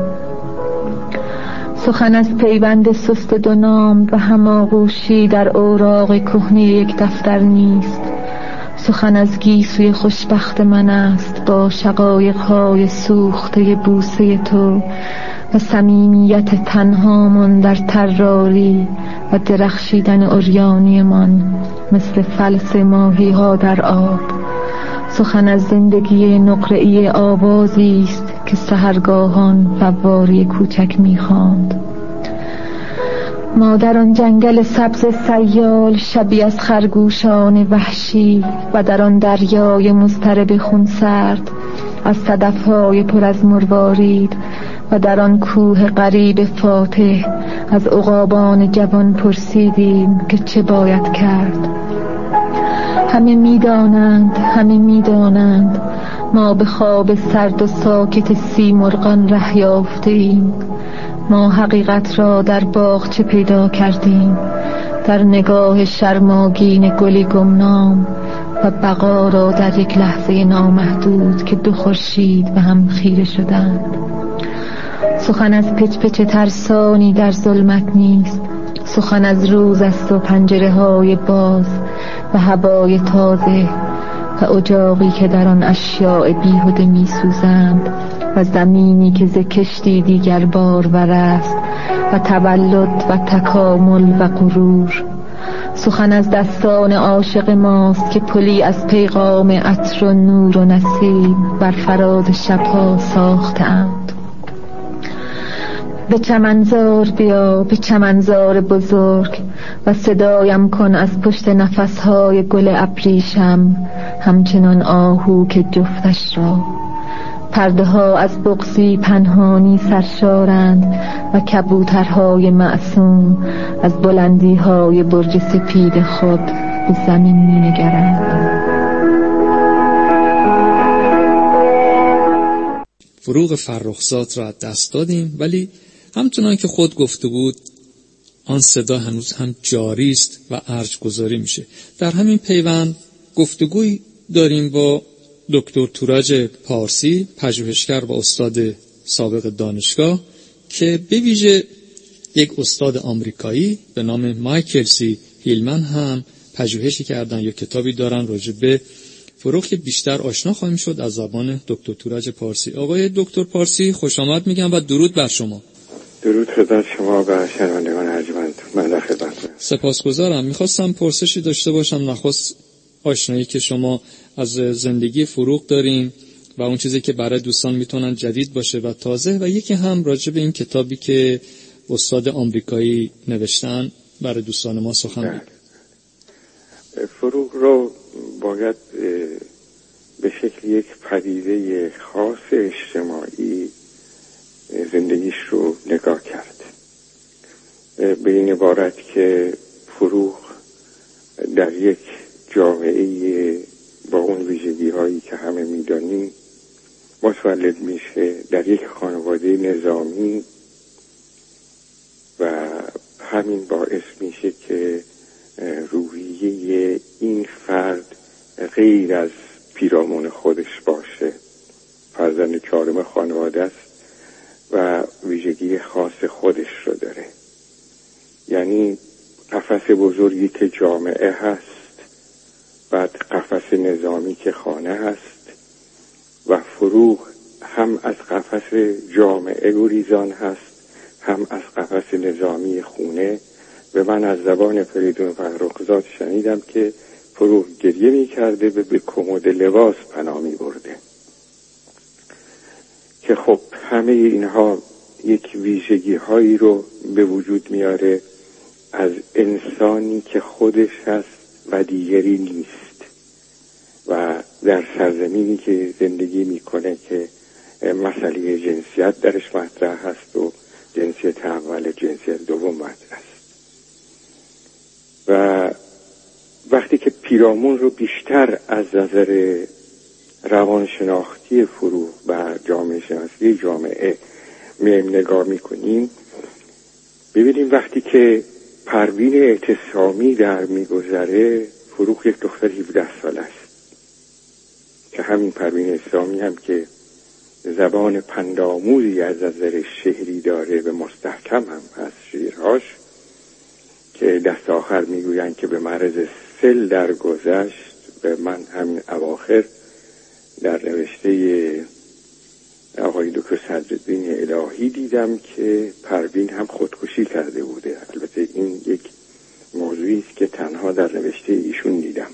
[SPEAKER 3] سخن از پیوند سست دو نام و هماغوشی در اوراق کهنه یک دفتر نیست. سخن از گیسوی خوشبخت من است با شقایق‌های سوخته بوسه تو و صمیمیت تنهامون در طراری و درخشیدن عریانی من مثل فلس ماهی ها در آب. سخن از زندگی نقره‌ای آوازی است که سحرگاهان فواری کوچک می‌خواند. ما در آن جنگل سبز سیال شبی از خرگوشان وحشی و در آن دریای مضطرب خونسرد از صدف‌های پر از مروارید و در آن کوه غریب فاتح از عقابان جوان پرسیدیم که چه باید کرد. همه می‌دانند، همه می‌دانند ما به خواب سرد و ساکت سیمرغان ره یافته‌ایم. ما حقیقت را در باغچه پیدا کردیم، در نگاه شرماگین گلی گمنام، و بقا را در یک لحظه نامحدود که دو خورشید به هم خیره شدند. سخن از پچ پچ ترسانی در ظلمت نیست، سخن از روز است و پنجره های باز و هوای تازه و اجاقی که در آن اشیاء بیهوده می سوزند و زمینی که ز کشتی دیگر بارور است و تولد و تکامل و غرور. سخن از دستان عاشق ماست که پلی از پیغام عطر و نور و نسیم بر فراز شبها ساختند. به چمنزار بیا، به چمنزار بزرگ، و صدایم کن از پشت نفسهای گل ابریشم همچنان آهو که جفتش را. پرده ها از بغضی پنهانی سرشارند و کبوترهای معصوم از بلندی های برج سپید خود به زمین می نگرند.
[SPEAKER 2] فروغ فرخزاد را دست دادیم، ولی همچنان که خود گفته بود آن صدا هنوز هم جاری است و ارج گذاری میشه. در همین پیوند گفتگوی داریم با دکتر تورج پارسی، پژوهشگر و استاد سابق دانشگاه، که به ویژه یک استاد آمریکایی به نام مایکل سی هیلمن هم پژوهشی کردن یا کتابی دارن راجع به فروغ، که بیشتر آشنا خواهیم شد از زبان دکتر تورج پارسی. آقای دکتر پارسی خوش آمد میگم و درود بر شما.
[SPEAKER 8] درود خدمت شما و شنوندگان ارجمند. من در خدمتتونم.
[SPEAKER 2] سپاسگزارم. میخواستم پرسشی داشته باشم، نخست آشنایی که شما از زندگی فروغ دارین و اون چیزی که برای دوستان میتونن جدید باشه و تازه، و یکی هم راجع به این کتابی که استاد آمریکایی نوشتن برای دوستان ما سخن بگید.
[SPEAKER 8] فروغ رو باید به شکل یک پدیده خاص اجتماعی زندگیش رو نگاه کرد، به این عبارت که فروغ در یک جامعه با اون ویژگی هایی که همه میدانیم متولد میشه، در یک خانواده نظامی، و همین باعث میشه که روحیه این فرد غیر از پیرامون خودش باشه. فرزند چهارم خانواده است و ویژگی خاص خودش رو داره. یعنی قفس بزرگی که جامعه هست، بعد قفس نظامی که خانه هست، و فروغ هم از قفس جامعه گریزان هست، هم از قفس نظامی خونه. و من از زبان فریدون فرخزاد شنیدم که فروغ گریه می کرده و به کمد لباس پناه می برده، که خب همه اینها یک ویژگی هایی رو به وجود میاره از انسانی که خودش هست و دیگری نیست، و در سرزمینی که زندگی میکنه که مسئله جنسیت درش مطرح هست و جنسیت اول جنسیت دوم مطرح است. و وقتی که پیرامون رو بیشتر از نظر روانشناختی فروغ و جامعه شناسی جامعه میم نگاه میکنیم، ببینیم وقتی که پروین اعتصامی در میگذره، فروغ یک دختر هفده ساله است که همین پروین اعتصامی هم که زبان پندآموزی از نظر شعری داره و مستحکم هم هست شعرهاش، که دست آخر میگویند که به معرض سل در گذشت. و من همین اواخر در نوشته آقای دکتر صدرالدین الهی دیدم که پروین هم خودکشی کرده بوده. البته این یک موضوعی است که تنها در نوشته ایشون دیدم.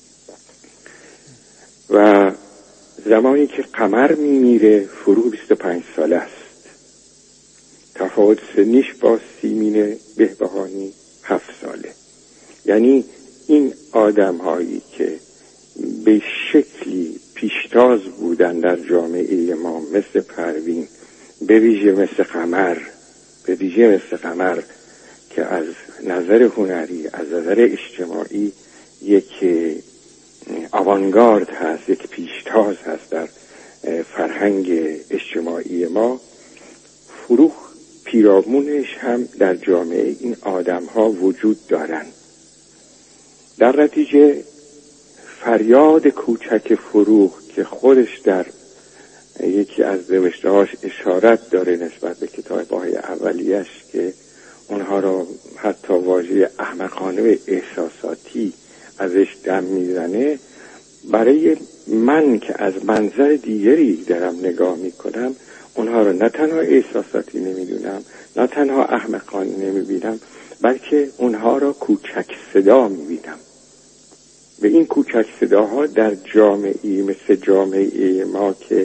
[SPEAKER 8] و زمانی که قمر میمیره فروغ بیست و پنج ساله است. تا تفاوت سنیش با سیمین بهبهانی هفت ساله. یعنی این آدم هایی که به شکلی پیشتاز بودن در جامعه ما، مثل پروین، به ویژه مثل قمر، به ویژه مثل قمر که از نظر هنری، از نظر اجتماعی یک آوانگارد هست، یک پیشتاز هست در فرهنگ اجتماعی ما، فروغ پیرامونش هم در جامعه این آدم ها وجود دارن. در نتیجه فریاد کوچک فروغ که خودش در یکی از نوشته‌هاش اشارت داره نسبت به کتاب‌های اولیش که اونها را حتی واژه احمقانه و احساساتی ازش دم میزنه، برای من که از منظر دیگری دارم نگاه میکنم اونها را نه تنها احساساتی نمیدونم، نه تنها احمقانه نمیبینم، بلکه اونها را کوچک صدا میبینم. به این کوچک صداها در جامعه‌ای مثل جامعه ما که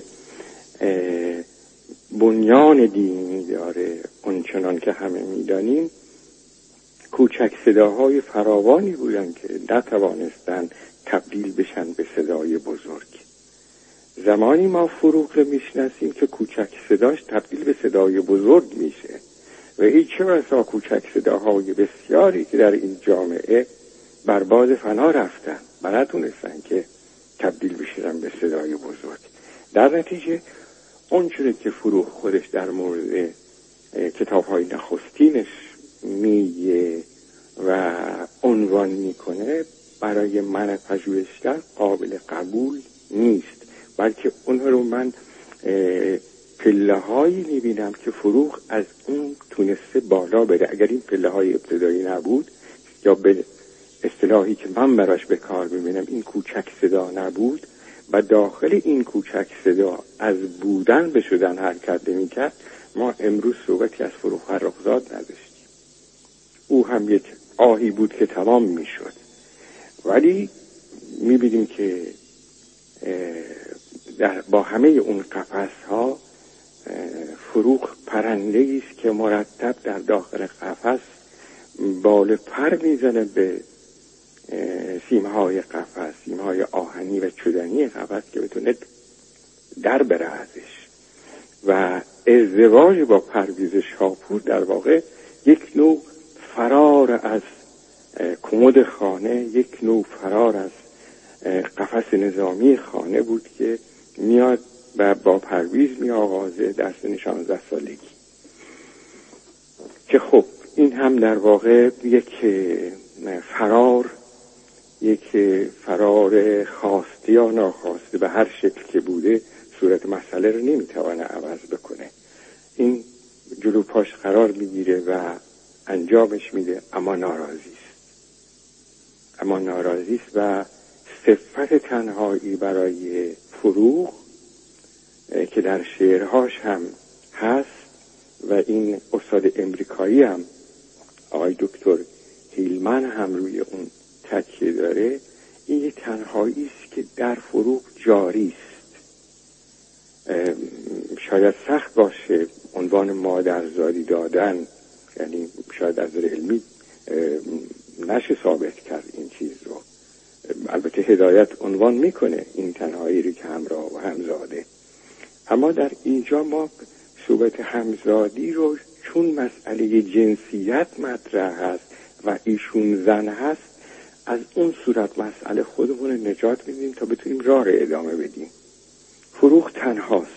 [SPEAKER 8] بنیان دینی داره اونچنان که همه میدانیم، کوچک صداهای فراوانی بودن که نتوانستن تبدیل بشن به صدای بزرگ. زمانی ما فروغ رو میشناسیم که کوچک صداش تبدیل به صدای بزرگ میشه و هیچ چه بسا کوچک صداهای بسیاری که در این جامعه بر باد فنا رفتن و نتونستن که تبدیل بشن به صدای بزرگ. در نتیجه اونچونه که فروغ خودش در مورد کتاب‌های نخستینش میگه و عنوان میکنه برای من پژوهشگر قابل قبول نیست، بلکه اونها رو من پله‌هایی میبینم که فروغ از اون تونسته بالا بره. اگر این پله‌های ابتدایی نبود یا به اصطلاحی که من براش به کار میبینم این کوچک صدا نبود و داخل این کوچک صدا از بودن به شدن حرکت نمی‌کرد، ما امروز صحبتی از فروغ فرخزاد نداشتیم. او هم یک آهی بود که تمام میشد، ولی میبینیم که در با همه اون قفس‌ها فروغ پرنده‌ای است که مرتب در داخل قفس بال پر میزنه به سیمهای قفس، سیمهای آهنی و چدنی قفس که بتونه در بره ازش. و ازدواج با پرویز شاپور در واقع یک نوع فرار از کمد خانه، یک نوع فرار از قفس نظامی خانه بود که میاد و با پرویز می آغازه در سن شانزده سالگی، که خب این هم در واقع یک فرار یک فرار خواسته یا ناخواسته به هر شکل که بوده صورت مسئله رو نمیتونه عوض بکنه. این جلو پاش قرار میگیره و انجامش میده، اما ناراضی است اما ناراضی است و صفت تنهایی برای فروغ که در شعرهاش هم هست و این استاد امریکایی هم آقای دکتر هیلمن هم روی اون تکیه داره، این یه تنهایی است که در فروغ جاری است. شاید سخت باشه عنوان مادرزادی دادن، یعنی شاید از نظر علمی نشه ثابت کرد این چیز رو، البته هدایت عنوان میکنه این تنهایی رو که همراه و همزاده، اما در اینجا ما صحبت همزادی رو چون مسئله جنسیت مطرح هست و ایشون زن هست، از اون صورت مسئله خودمون نجات میدیم تا بتونیم راه رو ادامه بدیم. فروغ تنهاست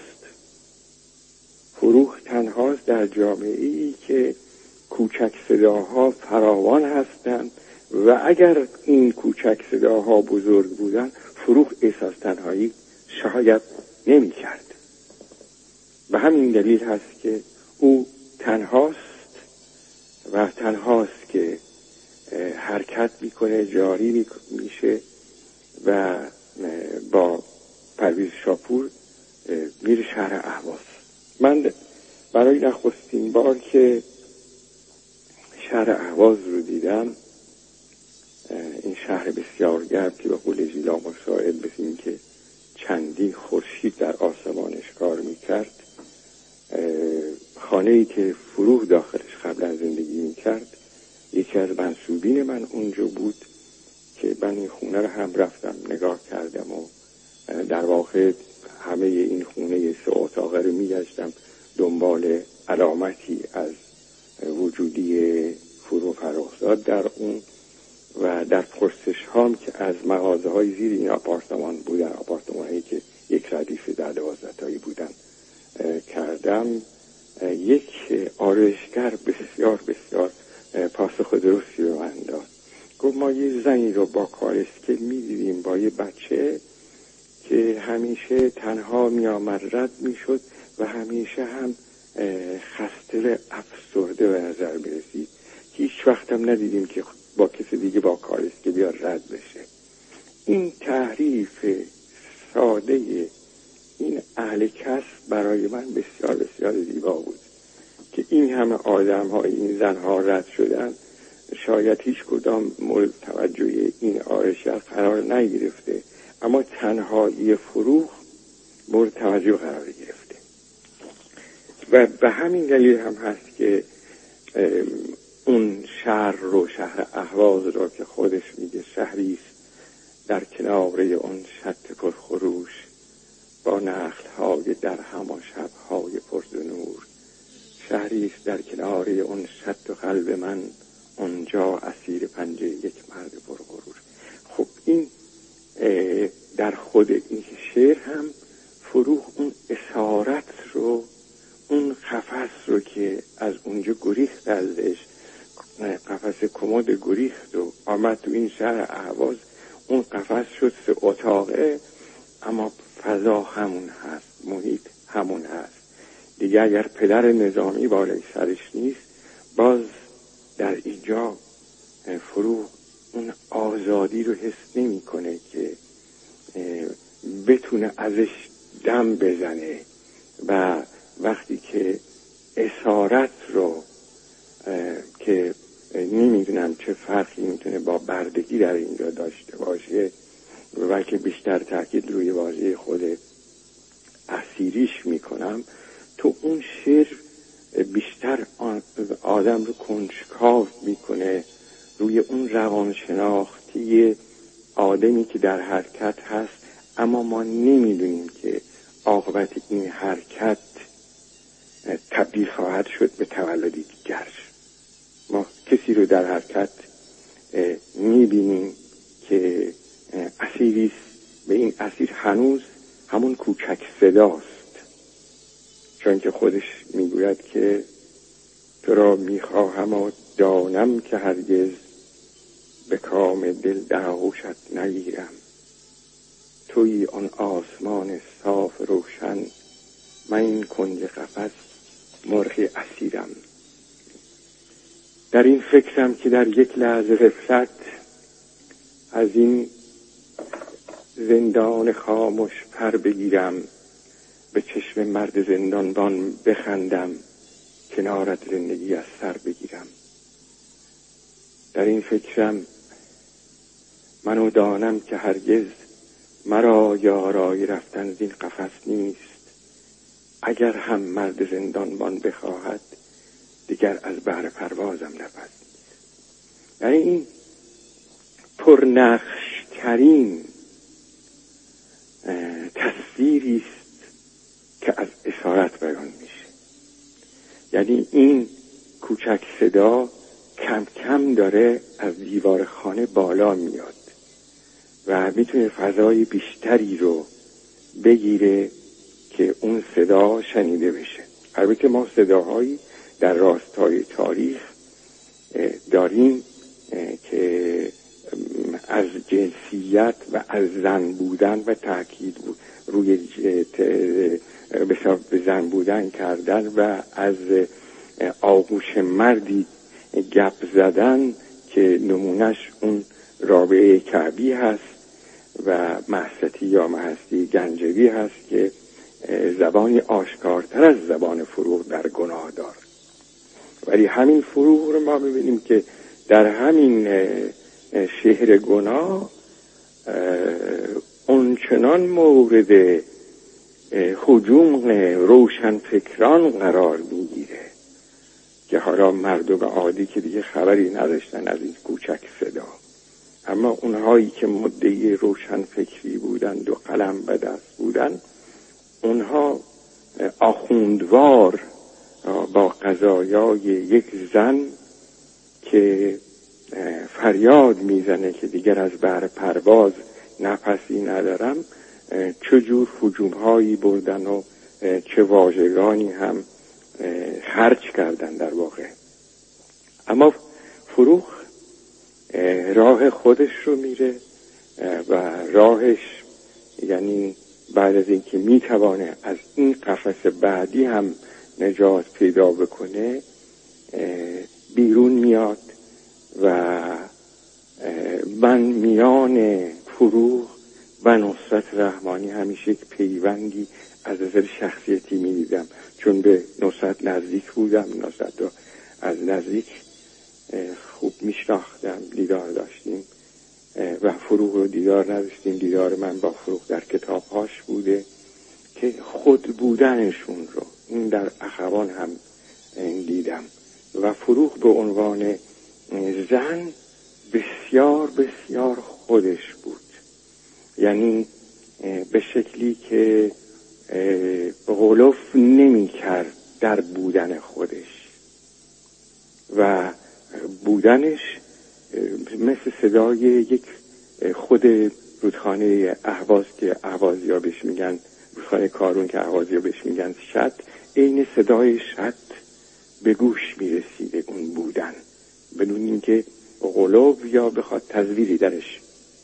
[SPEAKER 8] فروغ تنهاست در جامعه‌ای که کوچک صداها فراوان هستند و اگر این کوچک صداها بزرگ بودن فروغ احساس تنهایی شاید نمی کرد. به همین دلیل هست که او تنهاست و تنهاست که حرکت میکنه، جاری میشه و با پرویز شاپور میره شهر اهواز. من برای نخستین بار که شهر اهواز رو دیدم، این شهر بسیار گرم که به قول ژیلا مسائل مثل این که چندین خورشید در آسمانش کار میکرد، خانه‌ای که فروغ داخلش قبلا زندگی میکرد، یکی از منسوبین من اونجا بود که من این خونه رو هم رفتم نگاه کردم و در واقع همه این خونه سه اتاقه رو میگشتم دنبال علامتی از وجودی فروغ فرخزاد در اون و در پرسش هام که از مغازه های زیر این آپارتمان بودن، آپارتمان هایی که یک ردیف در دوازده تایی بودن کردم، یک آرایشگر بسیار بسیار پاسخ درستی به من داد. گفت ما یه زنی رو با کالسکه می‌دیدیم با یه بچه که همیشه تنها می‌آمد، رد می‌شد و همیشه هم خسته افسرده به نظر می‌رسید. هیچ وقت هم ندیدیم که با کسی دیگه با کالسکه بیاد رد بشه. این تعریف ساده این اهل کسب برای من بسیار بسیار زیبا بود که این همه آدم ها، این زن ها رد شدن، شاید هیچ کدام مورد توجه این آرایشگر قرار نگرفته، اما تنهایی فروغ مورد توجه قرار گرفته و به همین دلیل هم هست که اون شهر رو، شهر اهواز رو که خودش میگه شهریست در کناره اون شط پرخروش با نخل‌های در هم و شب‌های پرنور، شهریست در کناره اون شط و قلب من اونجا اسیر پنجه یک مرد پرغرور. خب این در خود این شعر هم فروغ اون اسارت رو، اون قفس رو که از اونجا گریخت، ازش قفس کمد گریخت و آمد تو این شهر اهواز، اون قفس شد سه اتاقه، اما فضا همون هست، محیط همون هست دیگه. اگر پدر نظامی بالای سرش نیست، باز در اینجا فروغ اون آزادی رو حس نمی کنه که بتونه ازش دم بزنه و وقتی که اسارت رو که نمیدونم چه فرقی میتونه با بردگی در اینجا داشته باشه و که بیشتر تاکید روی واژه خود اسیریش میکنم، تو اون شعر بیشتر آدم رو کنجکاو میکنه روی اون روانشناختی آدمی که در حرکت هست، اما ما نمیدونیم که عاقبت این حرکت تبدیل خواهد شد به تولدی دیگر. ما کسی رو در حرکت میبینیم که اسیریست، به این اسیر هنوز همون کوچک صداست، چون که خودش میگوید که تو را میخواهم و دانم که هرگز به کام دل در آغوشت نگیرم، توی آن آسمان صاف روشن، من این کنج قفس مرغ اسیرم. در این فکرم که در یک لحظه غفلت از این زندان خاموش پر بگیرم، به چشم مرد زندانبان بخندم، کنارت زندگی از سر بگیرم. در این فکرم منو دانم که هرگز مرا یارای رفتن زین قفس نیست، اگر هم مرد زندانبان بخواهد دیگر از بحر پروازم نپس. یعنی این پرنقش ترین تصویری است که از اسارت بیان میشه. یعنی این کوچک صدا کم کم داره از دیوار خانه بالا میاد و میتونه فضای بیشتری رو بگیره که اون صدا شنیده بشه. البته ما صداهایی در راستای تاریخ داریم که از جنسیت و از زن بودن و تاکید روی به زن بودن کردن و از آغوش مردی گپ زدن که نمونش اون رابعه کعبی هست و محستی یا محستی گنجوی هست که زبانی آشکارتر از زبان فروغ در گناه دار. ولی همین فروغ رو ما ببینیم که در همین شهر گناه اونچنان مورد هجوم روشن فکران قرار میگیره که حالا مردم عادی که دیگه خبری نداشتن از این کوچک صدا، اما اونهایی که مدعی روشن فکری بودند و قلم به دست بودند، اونها آخوندوار با قضایای یک زن که فریاد میزنه که دیگر از بر پرواز نفسی ندارم، چجور هجوم‌هایی بردن و چه واژگانی هم خرج کردن در واقع. اما فروغ راه خودش رو میره و راهش یعنی بعد از اینکه میتوانه از این قفس بعدی هم نجات پیدا بکنه بیرون میاد و من میان فروغ و نصرت رحمانی همیشه یک پیوندی از نظر شخصیتی میدیدم، چون به نصرت نزدیک بودم، نصرت رو از نزدیک خوب میشناختم، دیدار داشتیم و فروغ رو دیدار نداشتیم. دیدار من با فروغ در کتابهاش بوده که خود بودنشون رو این در اخوان هم دیدم و فروغ به عنوان زن بسیار بسیار خودش بود، یعنی به شکلی که غلوف نمی کرد در بودن خودش و بودنش مثل صدای یک خود رودخانه اهواز که اهوازی ها بهش میگن، رودخانه کارون که اهوازی ها بهش میگن شط، این صدای شط به گوش میرسیده اون بودن، بدون اینکه غلوف یا بخواد تزویری درش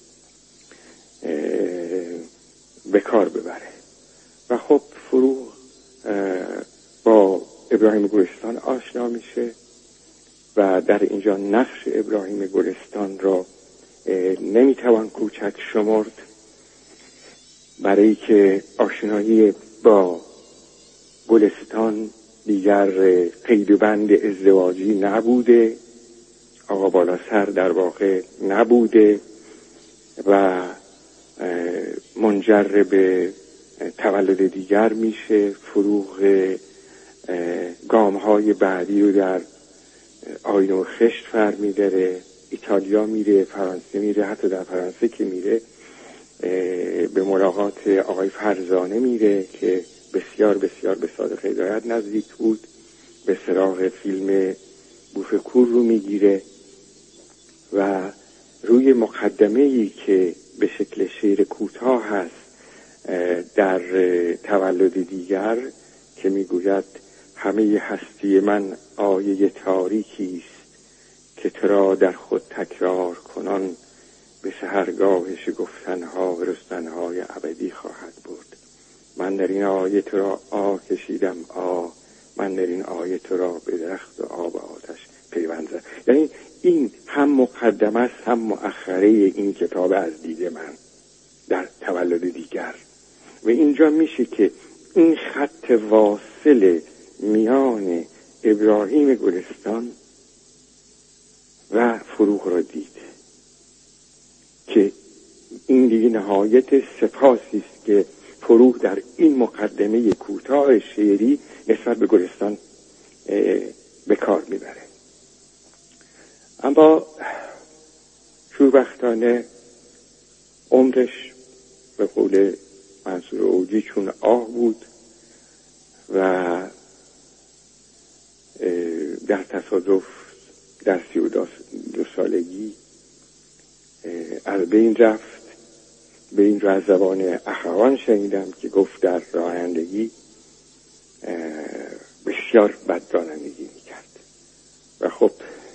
[SPEAKER 8] به کار ببره. و خب فروغ با ابراهیم گلستان آشنا میشه و در اینجا نقش ابراهیم گلستان را نمیتوان کوچک شمرد، برای که آشنایی با گلستان دیگر قید و بند ازدواجی نبوده، آقا بالا سر در واقع نبوده و منجر به تولد دیگر میشه. فروغ گامهای بعدی رو در آینه و خشت فر میداره، ایتالیا میره، فرانسه میره، حتی در فرانسه که میره به ملاقات آقای فرزانه میره که بسیار بسیار به صادق هدایت نزدیک بود، به سراغ فیلم بوف کور رو میگیره و روی مقدمه‌ای که به شکل شعر کوتاه هست در تولد دیگر که میگوید همه هستی من آیه تاریکی است که ترا در خود تکرار کنان به سحرگاه شگفتنها و رستنهای ابدی خواهد بود. من در این آیه ترا آه کشیدم آه، من در این آیه ترا به درخت و آب و آتش پیوند زدم. یعنی این هم مقدمه است هم مؤخره این کتاب از دید من در تولد دیگر. و اینجا میشه که این خط واصل میان ابراهیم گلستان و فروغ را دید که این دیگه نهایت سپاسی است که فروغ در این مقدمه کوتاه شعری نسبت به گلستان به کار میبره. اما شوربختانه عمرش به قول منصور اوجی چون آه بود و در تصادف در سی و دو سالگی از بین رفت. به این رو از زبان اخوان شنیدم که گفت در رانندگی بسیار بد رانندگی میکرد و خب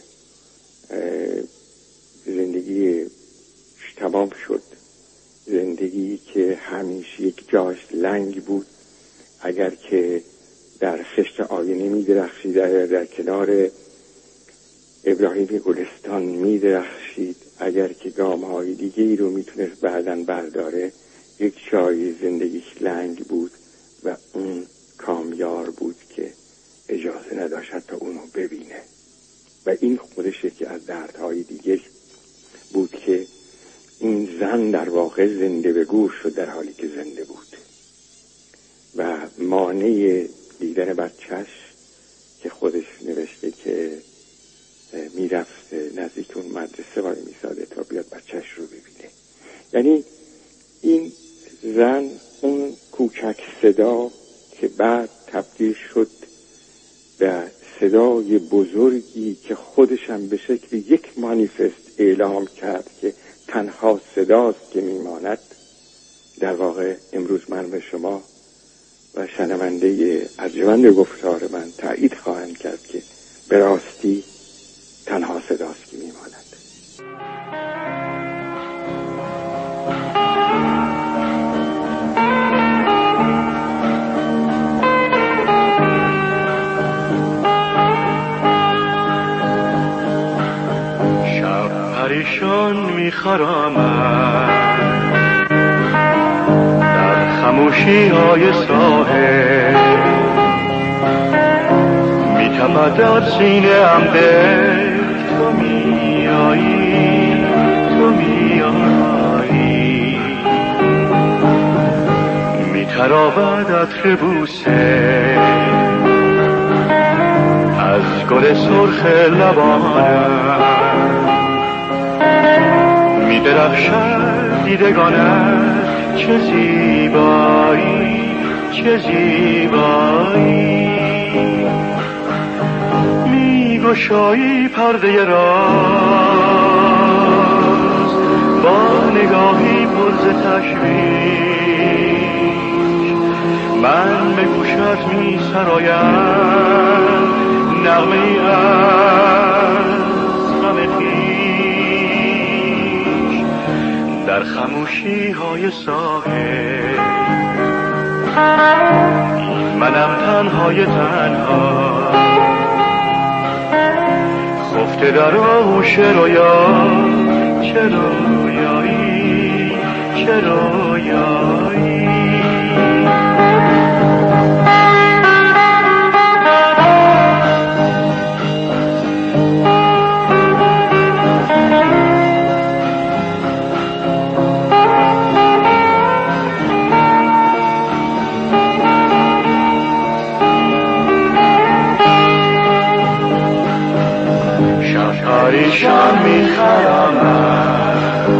[SPEAKER 8] زندگی تمام شد، زندگی که همیشه یک جاش لنگ بود، اگر که در خشت آینه می درخشید، اگر در کنار ابراهیم گلستان می درخشید، اگر که گام های دیگه رو می تونست بعداً برداره، یک جای زندگیش لنگ بود و اون کامیار بود که اجازه نداشت تا اونو ببینه. و این خودش که از دردهای دیگه بود که این زن در واقع زنده به گور شد در حالی که زنده بود و مانع دیدن بچهش که خودش نوشته که میرفت نزدیک اون مدرسه وای میساده تا بیاد بچهش رو ببینه. یعنی این زن اون کوچک صدا که بعد تبدیل شد به صدای بزرگی که خودش هم به شکل یک مانیفست اعلام کرد که تنها صداست که میماند، در واقع امروز من به شما و شنونده ارجمند گفتار من تایید خواهند کرد که به راستی تنها صداست که میماند.
[SPEAKER 4] شب پریشان میخرامد در خموشی های ساحل، میتپد در سینه ام دل، تو میایی تو میایی، میتراود عطر بوسه از گل سرخ لبانم، میدرخشد دیدگانت، چه زیبایی چه زیبایی، میگشایی پرده راز با نگاهی پر ز تشویش، من به گوشت میسرایم نغمه‌ای از غم خویش، در خموشی های ساحل منم تنهای تنها، خفته در آغوش رویا، چه رویایی چه رویایی. پریشان میخرامد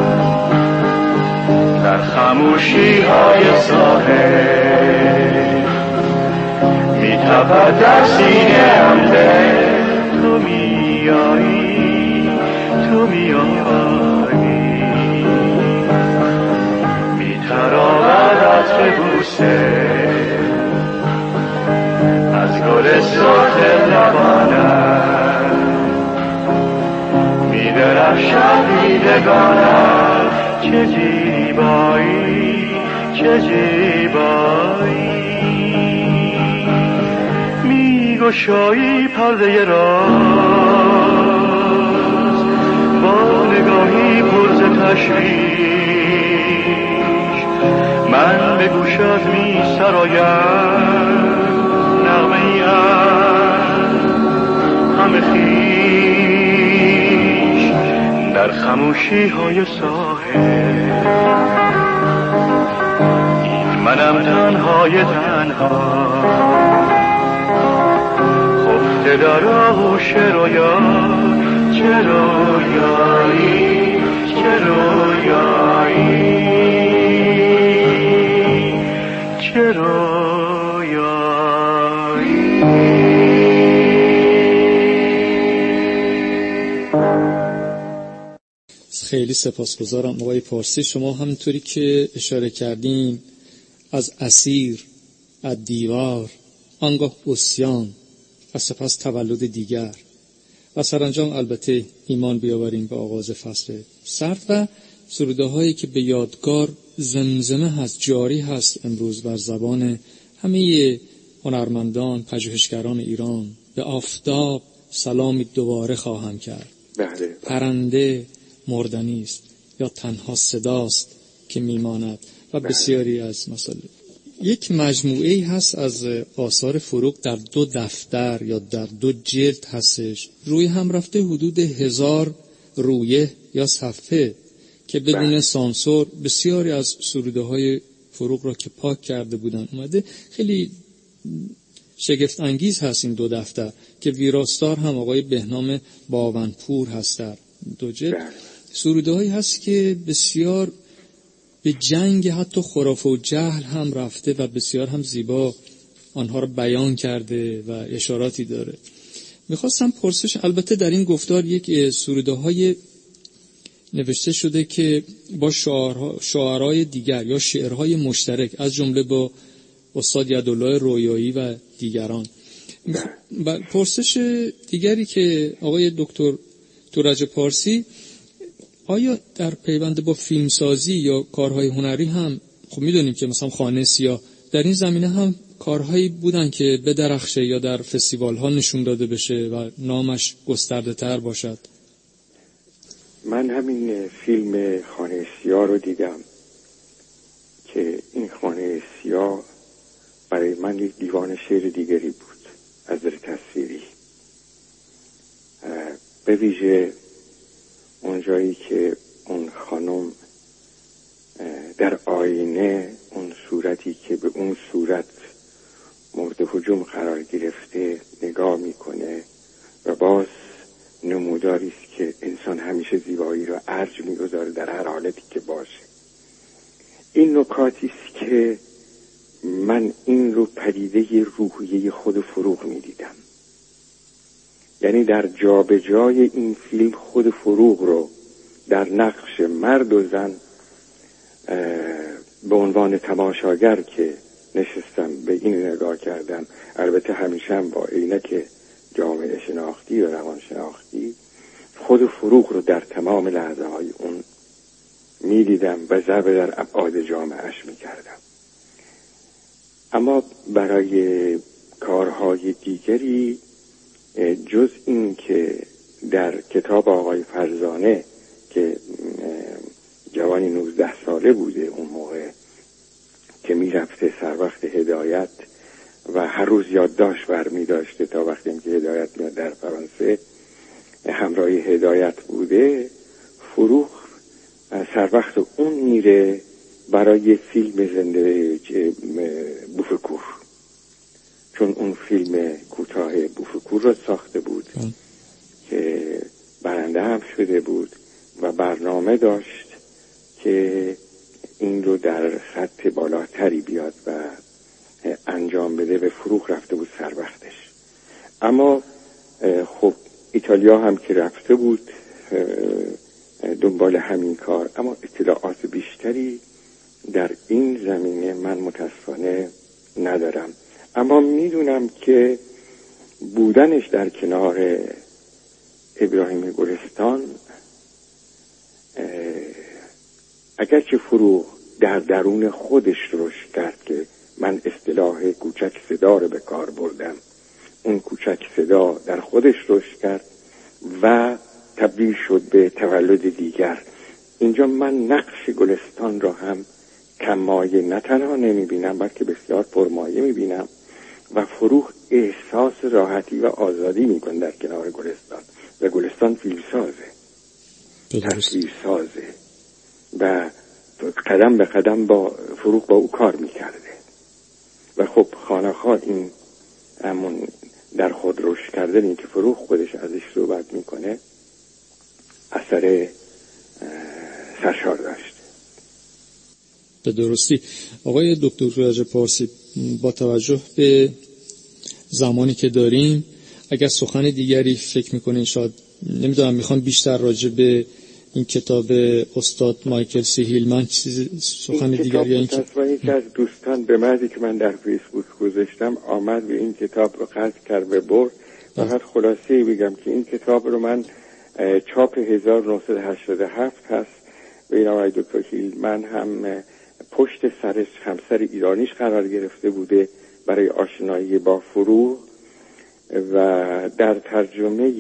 [SPEAKER 4] در خموشی های ساحل، میتپد در سینه ام دل، تو میایی تو میایی، میتراود عطر بوسه از گل سرخ لبانم، میدرخشد دیدگانت، چه زیبایی چه زیبایی، میگشایی پرده راز با نگاهی پر ز تشویش، من به گوشت میسرایم نغمه‌ای از غم خویش، در خموشی های ساحل منم تنهای تنها، خفته در آغوش رویا، چه رویایی چه رویایی چه رویایی.
[SPEAKER 2] خیلی سپاسگزارم آقای پارسی. شما همونطوری که اشاره کردین از اسیر، از دیوار، آنگاه عصیان و سپس تولد دیگر و سرانجام البته ایمان بیاوریم به آغاز فصل سرد و سروده هایی که به یادگار زمزمه هست، جاری هست امروز بر زبان همه هنرمندان، پژوهشگران ایران. به آفتاب سلامی دوباره خواهم کرد،
[SPEAKER 8] بله.
[SPEAKER 2] پرنده مردنی است یا تنها صداست که میماند و بسیاری از مسائل. یک مجموعه هست از آثار فروغ در دو دفتر یا در دو جلد هستش، روی هم رفته حدود هزار رویه یا صفحه که بدون سانسور بسیاری از سروده های فروغ را که پاک کرده بودن اومده. خیلی شگفت انگیز هست این دو دفتر که ویراستار هم آقای بهنام باونپور هست. در دو جلد سروده هایی هست که بسیار به جنگ حتی خرافه و جهل هم رفته و بسیار هم زیبا آنها رو بیان کرده و اشاراتی داره. میخواستم پرسش، البته در این گفتار یک سروده های نوشته شده که با شعرهای دیگر یا شعرهای مشترک از جمله با استاد یدالله رویایی و دیگران. و پرسش دیگری که آقای دکتر تورج پارسی، آیا در پیوند با فیلمسازی یا کارهای هنری هم، خب میدونیم که مثلا خانه سیاه در این زمینه هم کارهایی بودن که به درخشه یا در فستیوال ها نشون داده بشه و نامش گسترده تر باشد؟
[SPEAKER 8] من همین فیلم خانه سیاه رو دیدم که این خانه سیاه برای من یک دیوان شعر دیگری بود از نظر تصویری، به ویژه اونجایی که اون خانم در آینه اون صورتی که به اون صورت مورد هجوم قرار گرفته نگاه میکنه و باز نموداری است که انسان همیشه زیبایی رو ارج میگذاره در هر حالتی که باشه. این نکاتی است که من این رو پدیده روحیه خود فروغ میدیدم، یعنی در جا به جای این فیلم خود فروغ رو در نقش مرد و زن به عنوان تماشاگر که نشستم به این نگاه کردم، البته همیشه هم با عینک جامعه شناختی و روان شناختی، خود فروغ رو در تمام لحظه های اون می دیدم و ضربه در ابعاد جامعهش می کردم. اما برای کارهای دیگری جز این که در کتاب آقای فرزانه که جوانی نوزده ساله بوده اون موقع که می رفته سر وقت هدایت و هر روز یادداشت برمی داشته تا وقتی که هدایت میاد در فرانسه همراه هدایت بوده، فروغ سر وقت اون میره برای فیلم زنده بوفکور، چون اون فیلم کوتاه بوفکور رو ساخته بود که برنده هم شده بود و برنامه داشت که این رو در سطح بالاتری بیاد و انجام بده. به فروغ رفته بود سر وقتش. اما خب ایتالیا هم که رفته بود دنبال همین کار، اما اطلاعات بیشتری در این زمینه من متاسفانه ندارم. اما میدونم که بودنش در کنار ابراهیم گلستان، اگرچه فروغ در درون خودش رشد کرد که من اصطلاح کوچک صدا رو به کار بردم، اون کوچک صدا در خودش رشد کرد و تبدیل شد به تولد دیگر. اینجا من نقش گلستان را هم کمایه نه تنها نمی بینم بلکه بسیار پرمایه می بینم و فروغ احساس راحتی و آزادی می کن در کنار گلستان و گلستان فیلمسازه، تصویرسازه و قدم به قدم با فروغ با او کار می کرده و خب خانه‌ها این همون در خود رشد کردنی که فروغ خودش ازش صحبت میکنه اثر سرشار داشت.
[SPEAKER 2] به درستی آقای دکتر تورج پارسی، با توجه به زمانی که داریم اگر سخن دیگری فکر میکنین، شاید نمیدونم میخوام بیشتر راجع به این کتاب استاد مایکل سی هیلمن چیز سخن دیگری، این
[SPEAKER 8] کتاب یکی از دوستان به مردی که من در فیسبوک گذاشتم آمد و این کتاب رو قرض کرد به برد. فقط خلاصه بگم که این کتاب رو من چاپ هزار و نهصد و هشتاد و هفت هست و این آقای دکتر هیلمن هم پشت سرش همسر ایرانیش قرار گرفته بوده برای آشنایی با فروغ و در ترجمه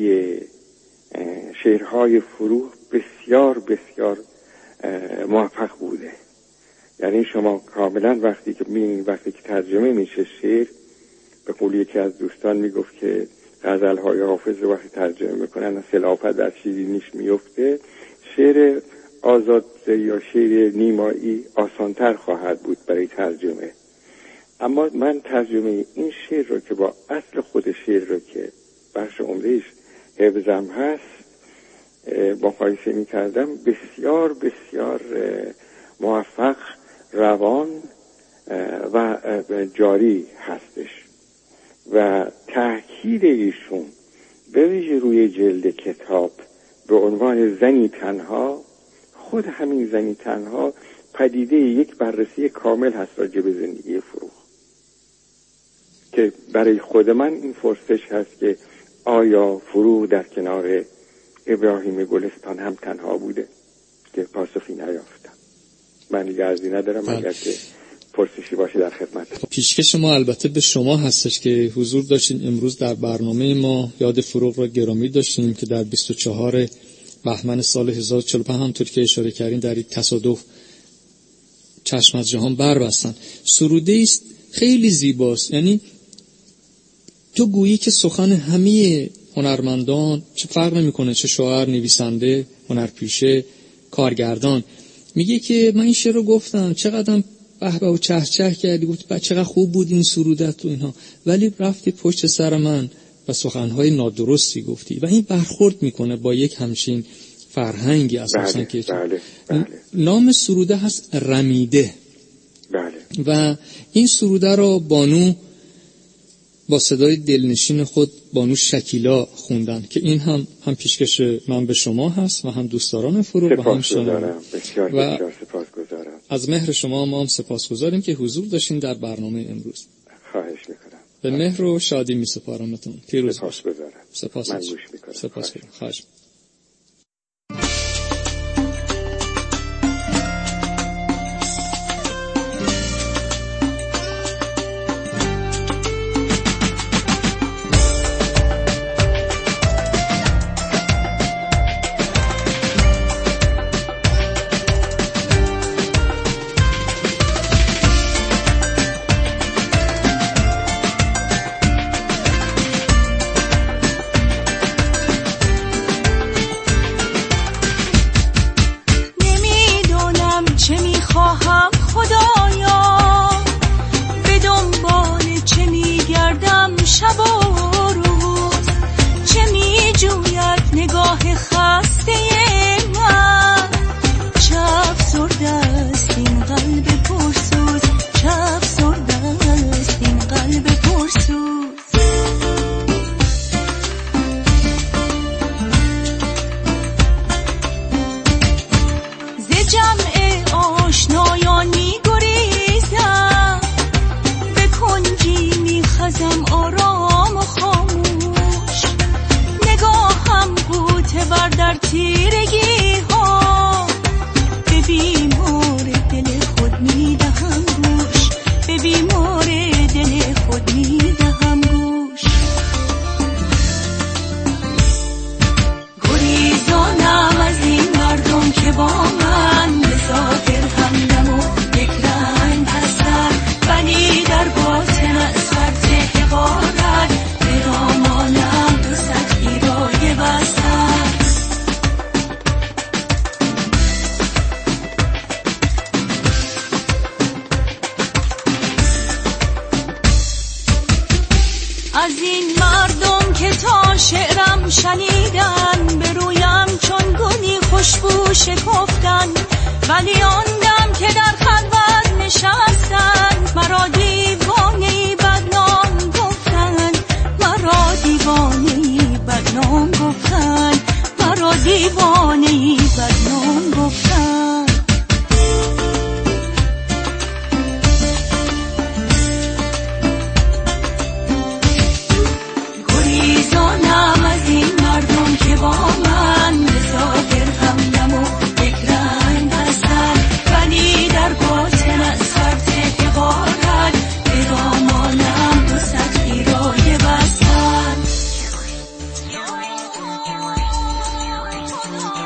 [SPEAKER 8] شعرهای فروغ بسیار بسیار موفق بوده. یعنی شما کاملا وقتی که می وقتی که ترجمه میشه شعر، به قول یکی از دوستان میگفت که غزل‌های حافظ رو وقتی ترجمه میکنن خلافت در شیرینیش میفته، شعر آزاد یا شعر نیمایی آسانتر خواهد بود برای ترجمه. اما من ترجمه این شعر رو که با اصل خود شعر رو که بخش عمدهش حفظم هست مقایسه می کردم، بسیار بسیار موفق، روان و جاری هستش و تأکید ایشون به ویژه روی جلد کتاب به عنوان زنی تنها، خود همین زنی تنها پدیده یک بررسی کامل هست راجع به زندگی فروغ، که برای خود من این پرسش هست که آیا فروغ در کنار ابراهیم گلستان هم تنها بوده؟ که پاسخی نیافتم. من دیگه عرضی ندارم، اگر که پرسشی باشه در خدمت.
[SPEAKER 2] پیشکش ما البته به شما هستش که حضور داشتین امروز در برنامه ما. یاد فروغ را گرامی داشتیم که در بیست و چهارم بهمن سال هزار و چهل و پنج همونطور که اشاره کردین در یک تصادف چشم از جهان بربستن. سروده است خیلی زیباست، یعنی تو گویی که سخن همه هنرمندان، چه فرق نمیکنه چه شاعر، نویسنده، هنرپیشه، کارگردان، میگه که من این شعر رو گفتم چقدر به به و چه چه کردی، گفت چقدر خوب بود این سرودت و اینها، ولی رفتی پشت سر من و سخنهای نادرستی گفتی و این برخورد میکنه با یک همچین فرهنگی اساسا.
[SPEAKER 8] بله،
[SPEAKER 2] که
[SPEAKER 8] بله، بله.
[SPEAKER 2] نام سروده هست رمیده.
[SPEAKER 8] بله.
[SPEAKER 2] و این سروده را بانو با صدای دلنشین خود بانو شکیلا خوندن که این هم هم پیشکش من به شما هست و هم دوستداران فروغ و هم شما.
[SPEAKER 8] بسیار
[SPEAKER 2] و
[SPEAKER 8] بسیار سپاسگزارم.
[SPEAKER 2] از مهر شما ما هم سپاسگزاریم که حضور داشتین در برنامه امروز.
[SPEAKER 8] خواهش میکنم.
[SPEAKER 2] به مهر و شادی میسپارمتون. پیروز
[SPEAKER 8] سپاس گذارم.
[SPEAKER 2] سپاس.
[SPEAKER 8] من گوش میکنم.
[SPEAKER 2] سپاس. خواهش.
[SPEAKER 9] از این مردم که تا شعرم شنیدن به رویم چون گلی خوشبو شکفتن، ولی آن دم که در خلوت نشستن مرا دیوانه‌ای بدنام گفتن، مرا دیوانه‌ای بدنام گفتن، مرا دیوانه‌ای بدنام گفتن. گریزانم از این مردم که با من به ظاهر همدم و یک رنگ هستن، ولی در باطن از فرط حقارت به دامانم دو صد پیرایه بستن.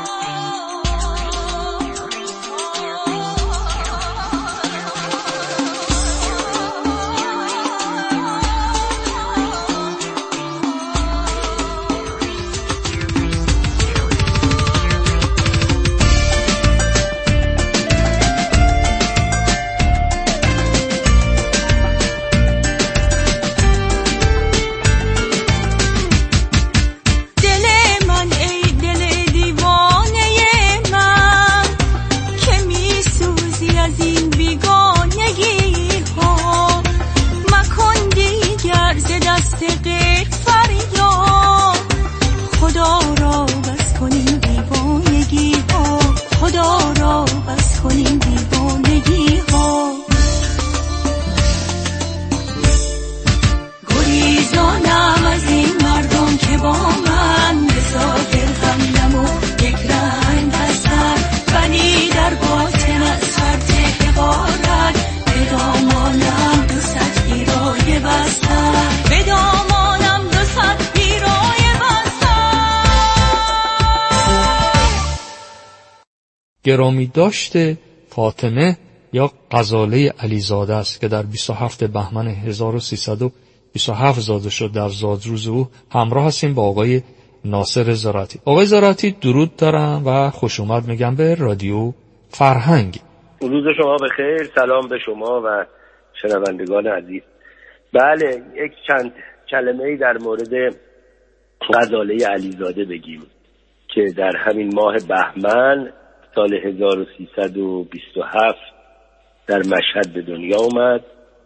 [SPEAKER 2] گرامی داشته فاطمه یا غزاله علیزاده است که در بیست و هفتم بهمن هزار و سیصد و بیست و هفت زاده شد. در زادروز او همراه هستیم با آقای ناصر زراعتی. آقای زراعتی درود دارم و خوش اومد میگم به رادیو فرهنگ.
[SPEAKER 10] روز شما بخیر، سلام به شما و شنوندگان عزیز. بله، یک چند کلمه‌ای در مورد غزاله علیزاده بگیم که در همین ماه بهمن سال هزار و سیصد و بیست و هفت در مشهد به دنیا اومد.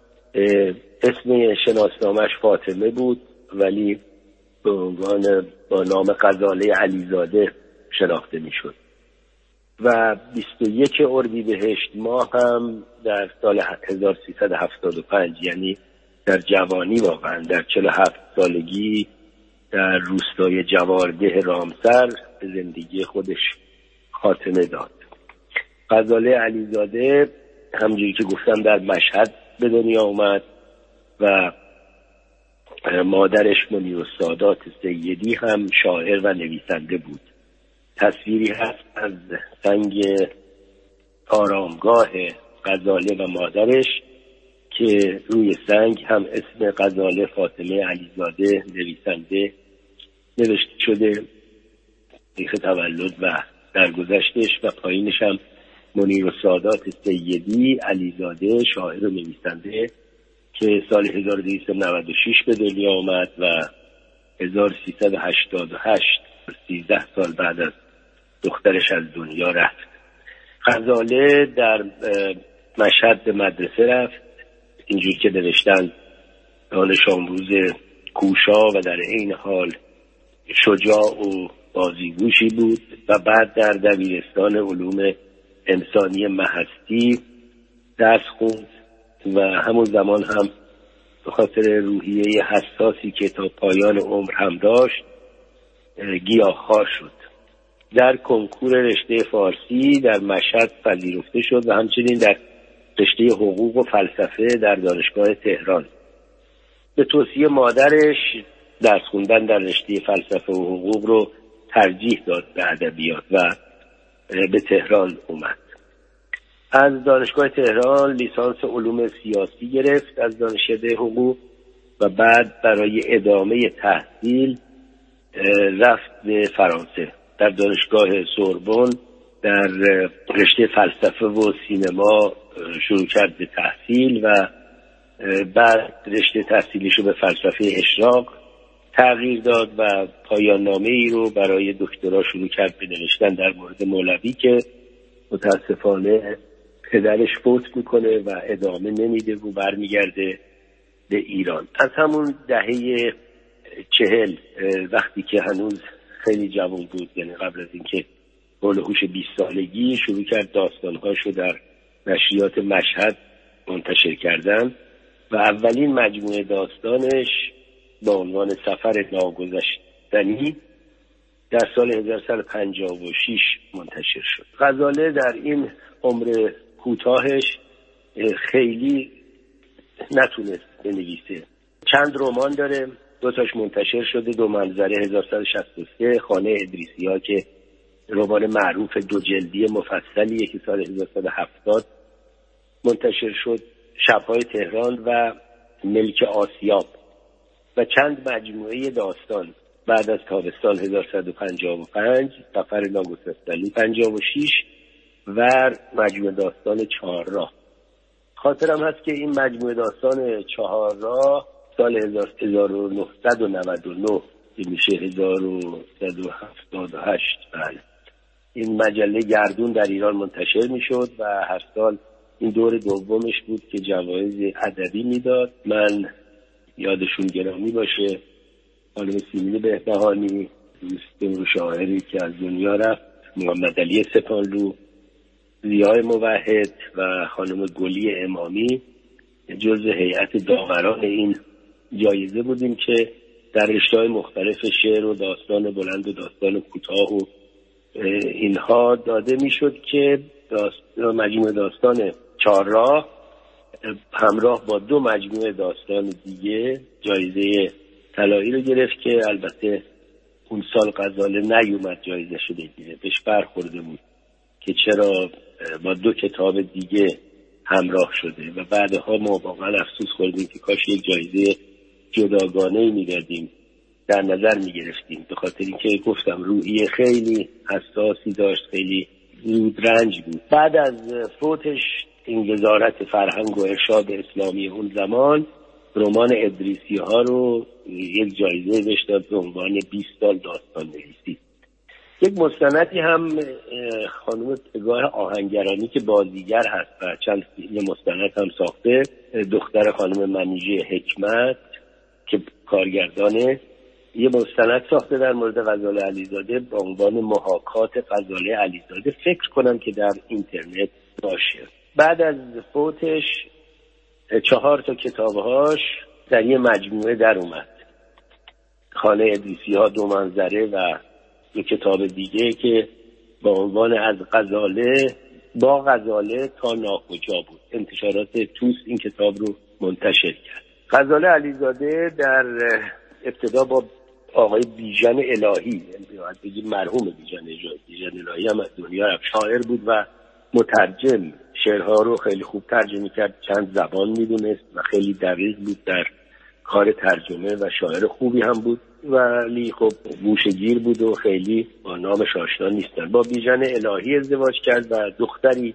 [SPEAKER 10] اسم شناسنامش فاطمه بود ولی به عنوان با نام غزاله علیزاده شناخته میشد و بیست و یک اردیبهشت ماه هم در سال هزار و سیصد و هفتاد و پنج، یعنی در جوانی، واقعا در چهل و هفت سالگی در روستای جوارده رامسر به زندگی خودش خاتمه داد. غزاله علیزاده همجوری که گفتم در مشهد به دنیا اومد و مادرش منیرالسادات سیدی هم شاعر و نویسنده بود. تصویری هست از سنگ آرامگاه غزاله و مادرش که روی سنگ هم اسم غزاله فاطمه علیزاده نویسنده نوشته شده، تاریخ تولد و درگذشتش، و پایینش هم منیرالسادات سیدی علیزاده شاعر و نویسنده که سال هزار و دویست و نود و شش به دنیا آمد و هزار و سیصد و هشتاد و هشت، سیزده سال بعد از دخترش از دنیا رفت. غزاله در مشهد به مدرسه رفت، اینجور که نوشتن دانش آموز کوشا و در این حال شجاع و بازیگوشی بود و بعد در دبیرستان علوم انسانی مهستی درس خوند و همون زمان هم به خاطر روحیه حساسی که تا پایان عمر هم داشت گیاهخوار شد. در کنکور رشته فارسی در مشهد پذیرفته شد و همچنین در رشته حقوق و فلسفه در دانشگاه تهران. به توصیه مادرش درس خوندن در رشته فلسفه و حقوق رو ترجیح داد به ادبیات و به تهران اومد. از دانشگاه تهران لیسانس علوم سیاسی گرفت از دانشکده حقوق و بعد برای ادامه تحصیل رفت به فرانسه. در دانشگاه سوربن در رشته فلسفه و سینما شروع کرد به تحصیل و بعد رشته تحصیلیش رو به فلسفه اشراق تغییر داد و پایان نامه ای رو برای دکترا شروع کرد به نوشتن در مورد مولوی که متاسفانه پدرش فوت میکنه و ادامه نمیده و برمیگرده به ایران. از همون دهه چهل وقتی که هنوز خیلی جوان بود، یعنی قبل از اینکه حول هوش بیست سالگی، شروع کرد داستانهاشو در نشریات مشهد منتشر کردن و اولین مجموعه داستانش با عنوان سفر ناگذشتنی در سال هزار و سیصد و پنجاه و شش منتشر شد. غزاله در این عمر کوتاهش خیلی نتونست بنویسه. چند رمان داره، دو تاش منتشر شده، دو منظره هزار و سیصد و شصت و سه، خانه ادریسی‌ها که رمان معروف دو جلدی مفصلیه که سال هزار و سیصد و هفتاد منتشر شد، شب‌های تهران و ملک آسیاب، و چند مجموعه داستان بعد از تابستان هزار و سیصد و پنجاه و پنج، سفر ناگذشتنی پنجاه و شش و مجموعه داستان چهارراه. خاطرم هست که این مجموعه داستان چهارراه سال هزار و نهصد و نود و نه که میشه هزار و سیصد و هفتاد و هشت، بله، این مجله گردون در ایران منتشر میشد و هر سال این دور دومش بود که جوایز ادبی میداد. من یادشون گرامی باشه خانم سیمین بهبهانی، دوست و شاعری که از دنیا رفت، محمد علی سپانلو، ضیاء موحد و خانم گلی امامی جزو هیئت داوران این جایزه بودیم که در رشته‌های مختلف شعر و داستان بلند و داستان کوتاه و اینها داده میشد که داستان مجموعه داستان چهارراه همراه با دو مجموعه داستان دیگه جایزه طلایی رو گرفت که البته اون سال غزاله نیومد جایزه شو بگیره، بهش برخورده بود که چرا با دو کتاب دیگه همراه شده و بعدها ما واقعا افسوس خوردیم که کاش یک جایزه جداگانه می‌دادیم در نظر می‌گرفتیم، به خاطر اینکه گفتم روحیه خیلی حساسی داشت، خیلی زود رنج بود. بعد از فوتش این وزارت فرهنگ و ارشاد اسلامی اون زمان رمان ادریسی ها رو یک جایزه بهش داد به عنوان بیست سال داستان نویسی. یک مستندی هم خانم پگاه آهنگرانی که بازیگر هست و چند یه مستند هم ساخته، دختر خانم منیژه حکمت که کارگردانه، یه مستند ساخته در مورد غزاله علیزاده با عنوان محاکات غزاله علیزاده. فکر کنم که در اینترنت باشه. بعد از فوتش چهار تا کتابهاش در یه مجموعه در اومد، خانه ادریسی ها، دو منظره و یک کتاب دیگه که با عنوان از غزاله با غزاله تا ناکجا بود. انتشارات توس این کتاب رو منتشر کرد. غزاله علیزاده در ابتدا با آقای بیژن الهی، باید بگیم مرحوم بیژن بیژن الهی هم از دنیا رفت، شاعر بود و مترجم، شعرها رو خیلی خوب ترجمه کرد، چند زبان میدونست و خیلی دقیق بود در کار ترجمه و شاعر خوبی هم بود، ولی خب گوشه‌گیر بود و خیلی با نامش آشنا نیستن. با بیژن الهی ازدواج کرد و دختری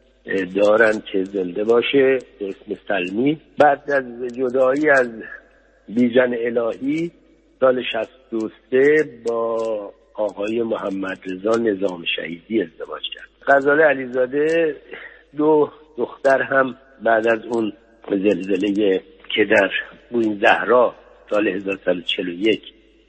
[SPEAKER 10] دارن که زنده باشه به اسم سلمی. بعد از جدایی از بیژن الهی سال شصت و سه با آقای محمد رضا نظام شهیدی ازدواج کرد. غزاله علیزاده دو دختر هم بعد از اون زلزله که در بوین زهرا سال هزار و سیصد و چهل و یک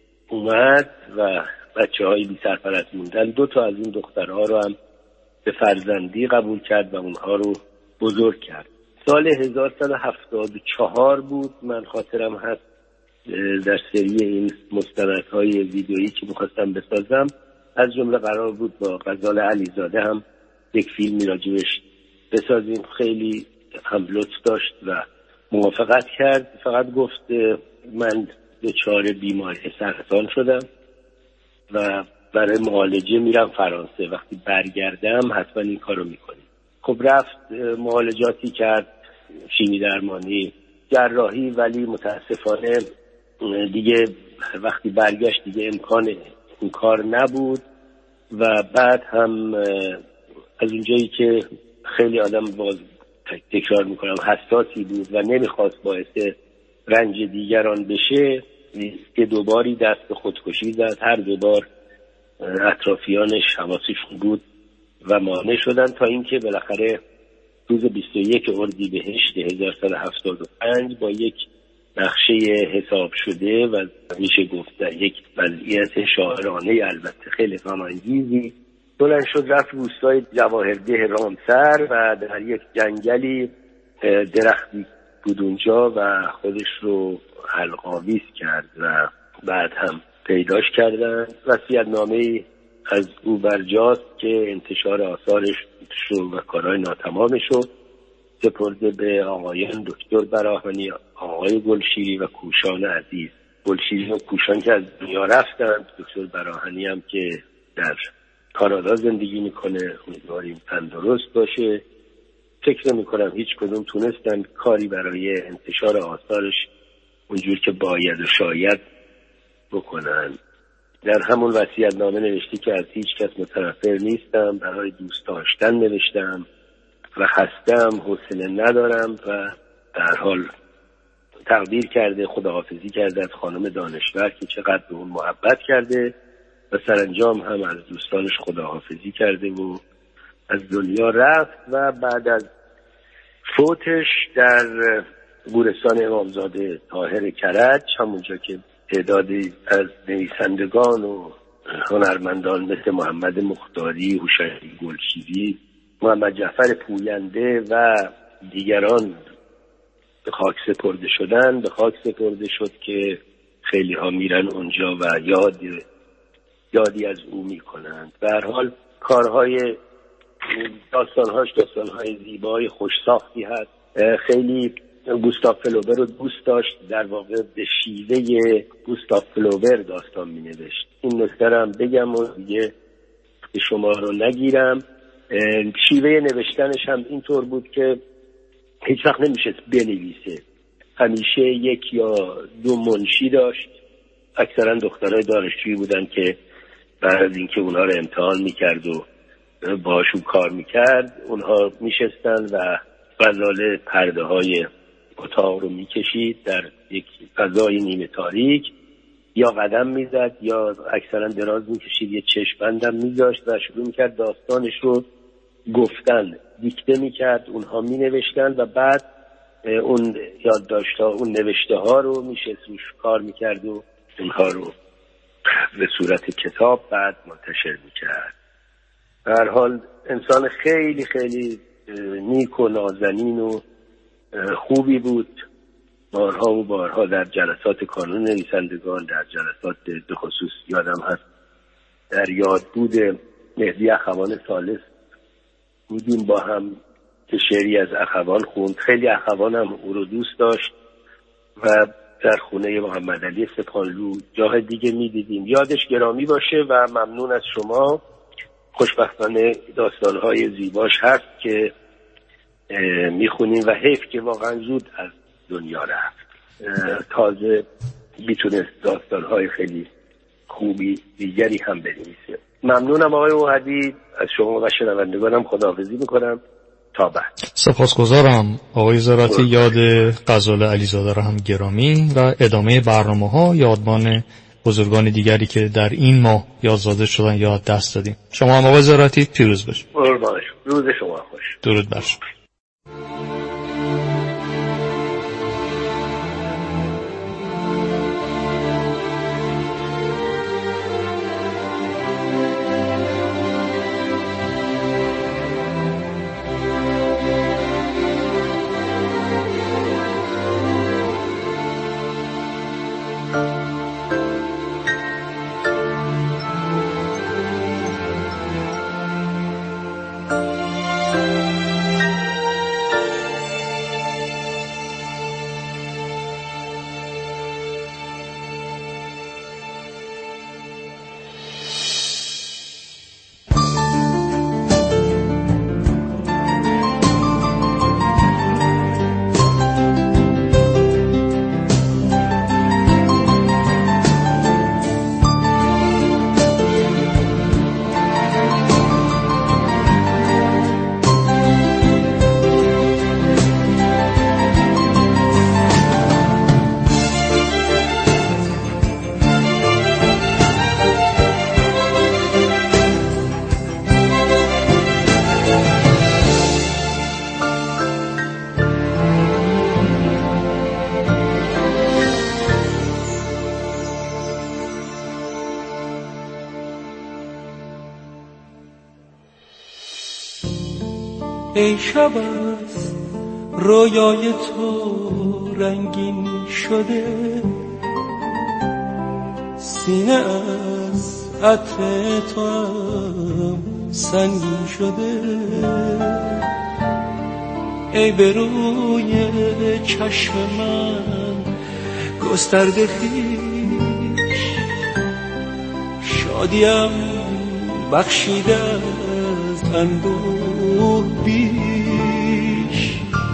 [SPEAKER 10] اومد و بچه های بی سرپرست موندن، دو تا از این دخترها رو هم به فرزندی قبول کرد و اونها رو بزرگ کرد. سال هزار و سیصد و هفتاد و چهار بود، من خاطرم هست در سری این مستندهای ویدئویی که می‌خواستم بسازم از جمله قرار بود با غزاله علیزاده هم یک فیلمی راجبش بسازیم. خیلی هم لطف داشت و موافقت کرد، فقط گفت من دچار بیماری سرطان شدم و برای معالجه میرم فرانسه، وقتی برگردم حتما این کارو میکنیم. خب رفت معالجاتی کرد، شیمی درمانی، جراحی، ولی متاسفانه دیگه وقتی برگشت دیگه امکان این کار نبود و بعد هم از اونجایی که خیلی آدم باز تکرار میکنم حساسی بود و نمیخواست باعث رنج دیگران بشه، که دوباری دست به خودکشی زد. هر دوبار اطرافیانش حواسشون بود و مانع شدن تا اینکه بالاخره روز بیست و یک اردیبهشت هزار و سیصد و هفتاد و پنج با یک نقشه حساب شده و میشه گفت در یک وضعیت شاعرانه البته خیلی غم‌انگیزی بلند شد، رفت روستای جواهرده رامسر و در یک جنگلی درختی بود اونجا و خودش رو حلق‌آویز کرد و بعد هم پیداش کردن. وصیت‌نامه‌ای از او برجاست که انتشار آثارش شد و کارهای ناتمامش شد سپرده به آقایان دکتر براهنی، آقای گلشیری و کوشان عزیز. گلشیری و کوشان که از دنیا رفتند، دکتر براهنی هم که در کانادا زندگی میکنه، امیدواریم تندرست باشه. فکر نمی‌کنم هیچ کدوم تونستن کاری برای انتشار آثارش اونجور که باید و شاید بکنن. در همون وصیت‌نامه نوشتی که از هیچ کس متنفر نیستم، برای دوست داشتن نوشتم و خستم، حوصله ندارم و در حال تقدیر کرده، خداحافظی کرده از خانم دانشور که چقدر به اون محبت کرده و سرانجام هم از دوستانش خداحافظی کرده و از دنیا رفت. و بعد از فوتش در گورستان امامزاده طاهر کرج، همونجا که تعدادی از نویسندگان و هنرمندان مثل محمد مختاری، هوشنگ گلشیری، محمد جعفر پوینده و دیگران به خاک سپرده شدن، به خاک سپرده شد که خیلی ها میرن اونجا و یاد یادی از او میکنند. به هر حال کارهای داستانهاش داستانهای زیبای خوش ساختی هست. خیلی گوستاو فلوبر رو دوست داشت، در واقع به شیوه گوستاو فلوبر داستان می نوشت. این نکته هم بگم و دیگه به شما رو نگیرم. شیوه نوشتنش هم اینطور بود که هیچ وقت نمیشست بنویسه، همیشه یک یا دو منشی داشت. اکثرا دخترای دانشجویی بودن که بعد از اینکه اونها رو امتحان میکرد و باشون کار میکرد، اونها میشستن و غزاله پرده های اتاق رو میکشید در یک فضای نیمه تاریک، یا قدم میزد یا اکثرا دراز میکشید، یه چشم‌بندم میذاشت و شروع میکرد داستانش رو گفتن، دیکته میکرد، اونها مینوشتن و بعد اون یادداشت‌ها، اون نوشته ها رو میشست روش کار میکرد و اونها رو به صورت کتاب بعد منتشر میکرد. به هر حال انسان خیلی خیلی نیک و نازنین و خوبی بود. بارها و بارها در جلسات کانون نویسندگان، در جلسات به خصوص یادم هست در یاد بود مهدی اخوان ثالث بودیم با هم که شعری از اخوان خوند. خیلی اخوان هم او رو دوست داشت و در خونه محمد علی سپانلو جاه دیگه می دیدیم. یادش گرامی باشه و ممنون از شما. خوشبختانه داستانهای زیباش هست که میخونیم و حیف که واقعا زود از دنیا رفت. تازه میتونست داستانهای خیلی خوبی دیگری هم بنویسه. ممنونم آقای اوحدی از شما و شنوندگانم. خداحافظی میکنم تا بعد.
[SPEAKER 2] سپاسگزارم آقای زراعتی. یاد غزاله علیزاده را هم گرامی و ادامه برنامه‌ها یادمان بزرگان دیگری که در این ماه یادزاده شدن یاد دست دادیم. شما هم آقای زراعتی پیروز باشید.
[SPEAKER 10] قربانش. روز شما خوش.
[SPEAKER 2] درود بر شما.
[SPEAKER 11] ای شب از رویای تو رنگین شده، سینه از عطر تو هم سنگین شده. ای به روی چشم من گسترده خویش، شادیم بخشیده از اندوه بیش.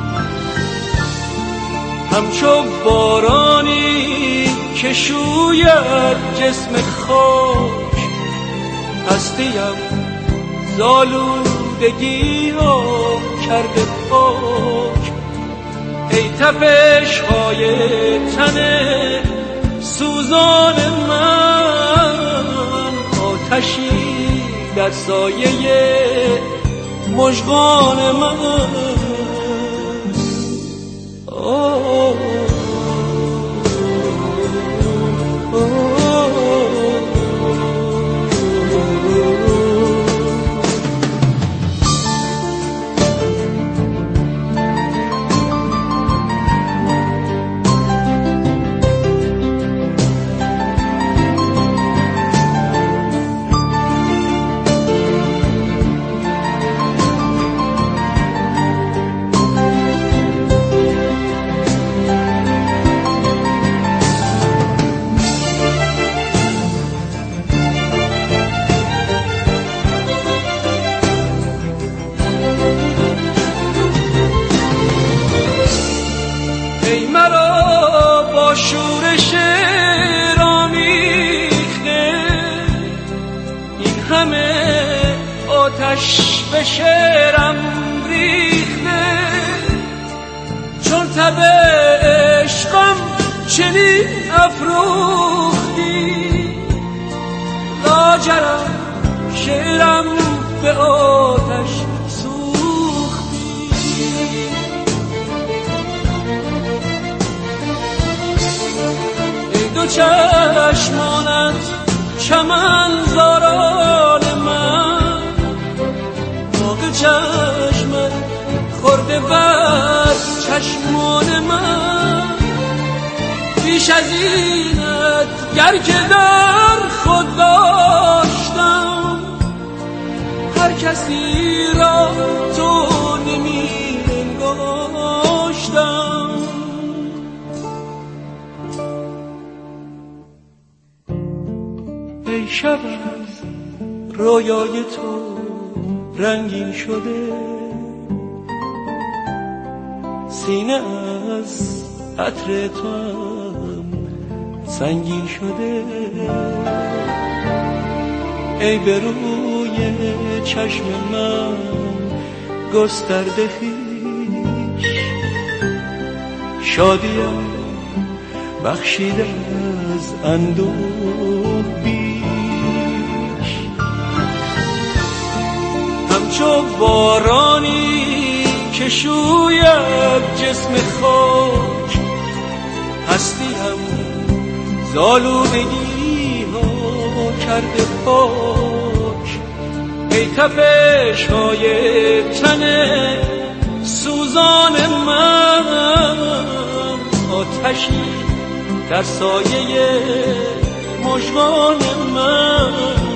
[SPEAKER 11] همچو بارانی که شوید جسم خاک، هستیم زالودگی ها کرده پاک. ای تپش های تن سوزان من، آتشی در سایه مژگان من. آه آتش به شعرم ریخته، چون تب عشقم چنین افروختی، لاجرم شعرم به آتش سوختی. ای دو چشمانت چمن زاران من، موقع چشمت خورده بر چشمان من، بیش از اینت گر که در خود داشتم، هر کسی را تو نمی انگاشتم. ای شب از رویای تو رنگین شده، سینه از عطر تو هم سنگین شده. ای به روی چشم من گسترده خویش، شادیم بخشیده از اندوه بیش. همچو بارانی که شوید جسم خاک، هستیم زالودگی ها کرده پاک. ای تپش های تن سوزان من، آتشی در سایه مژگان من.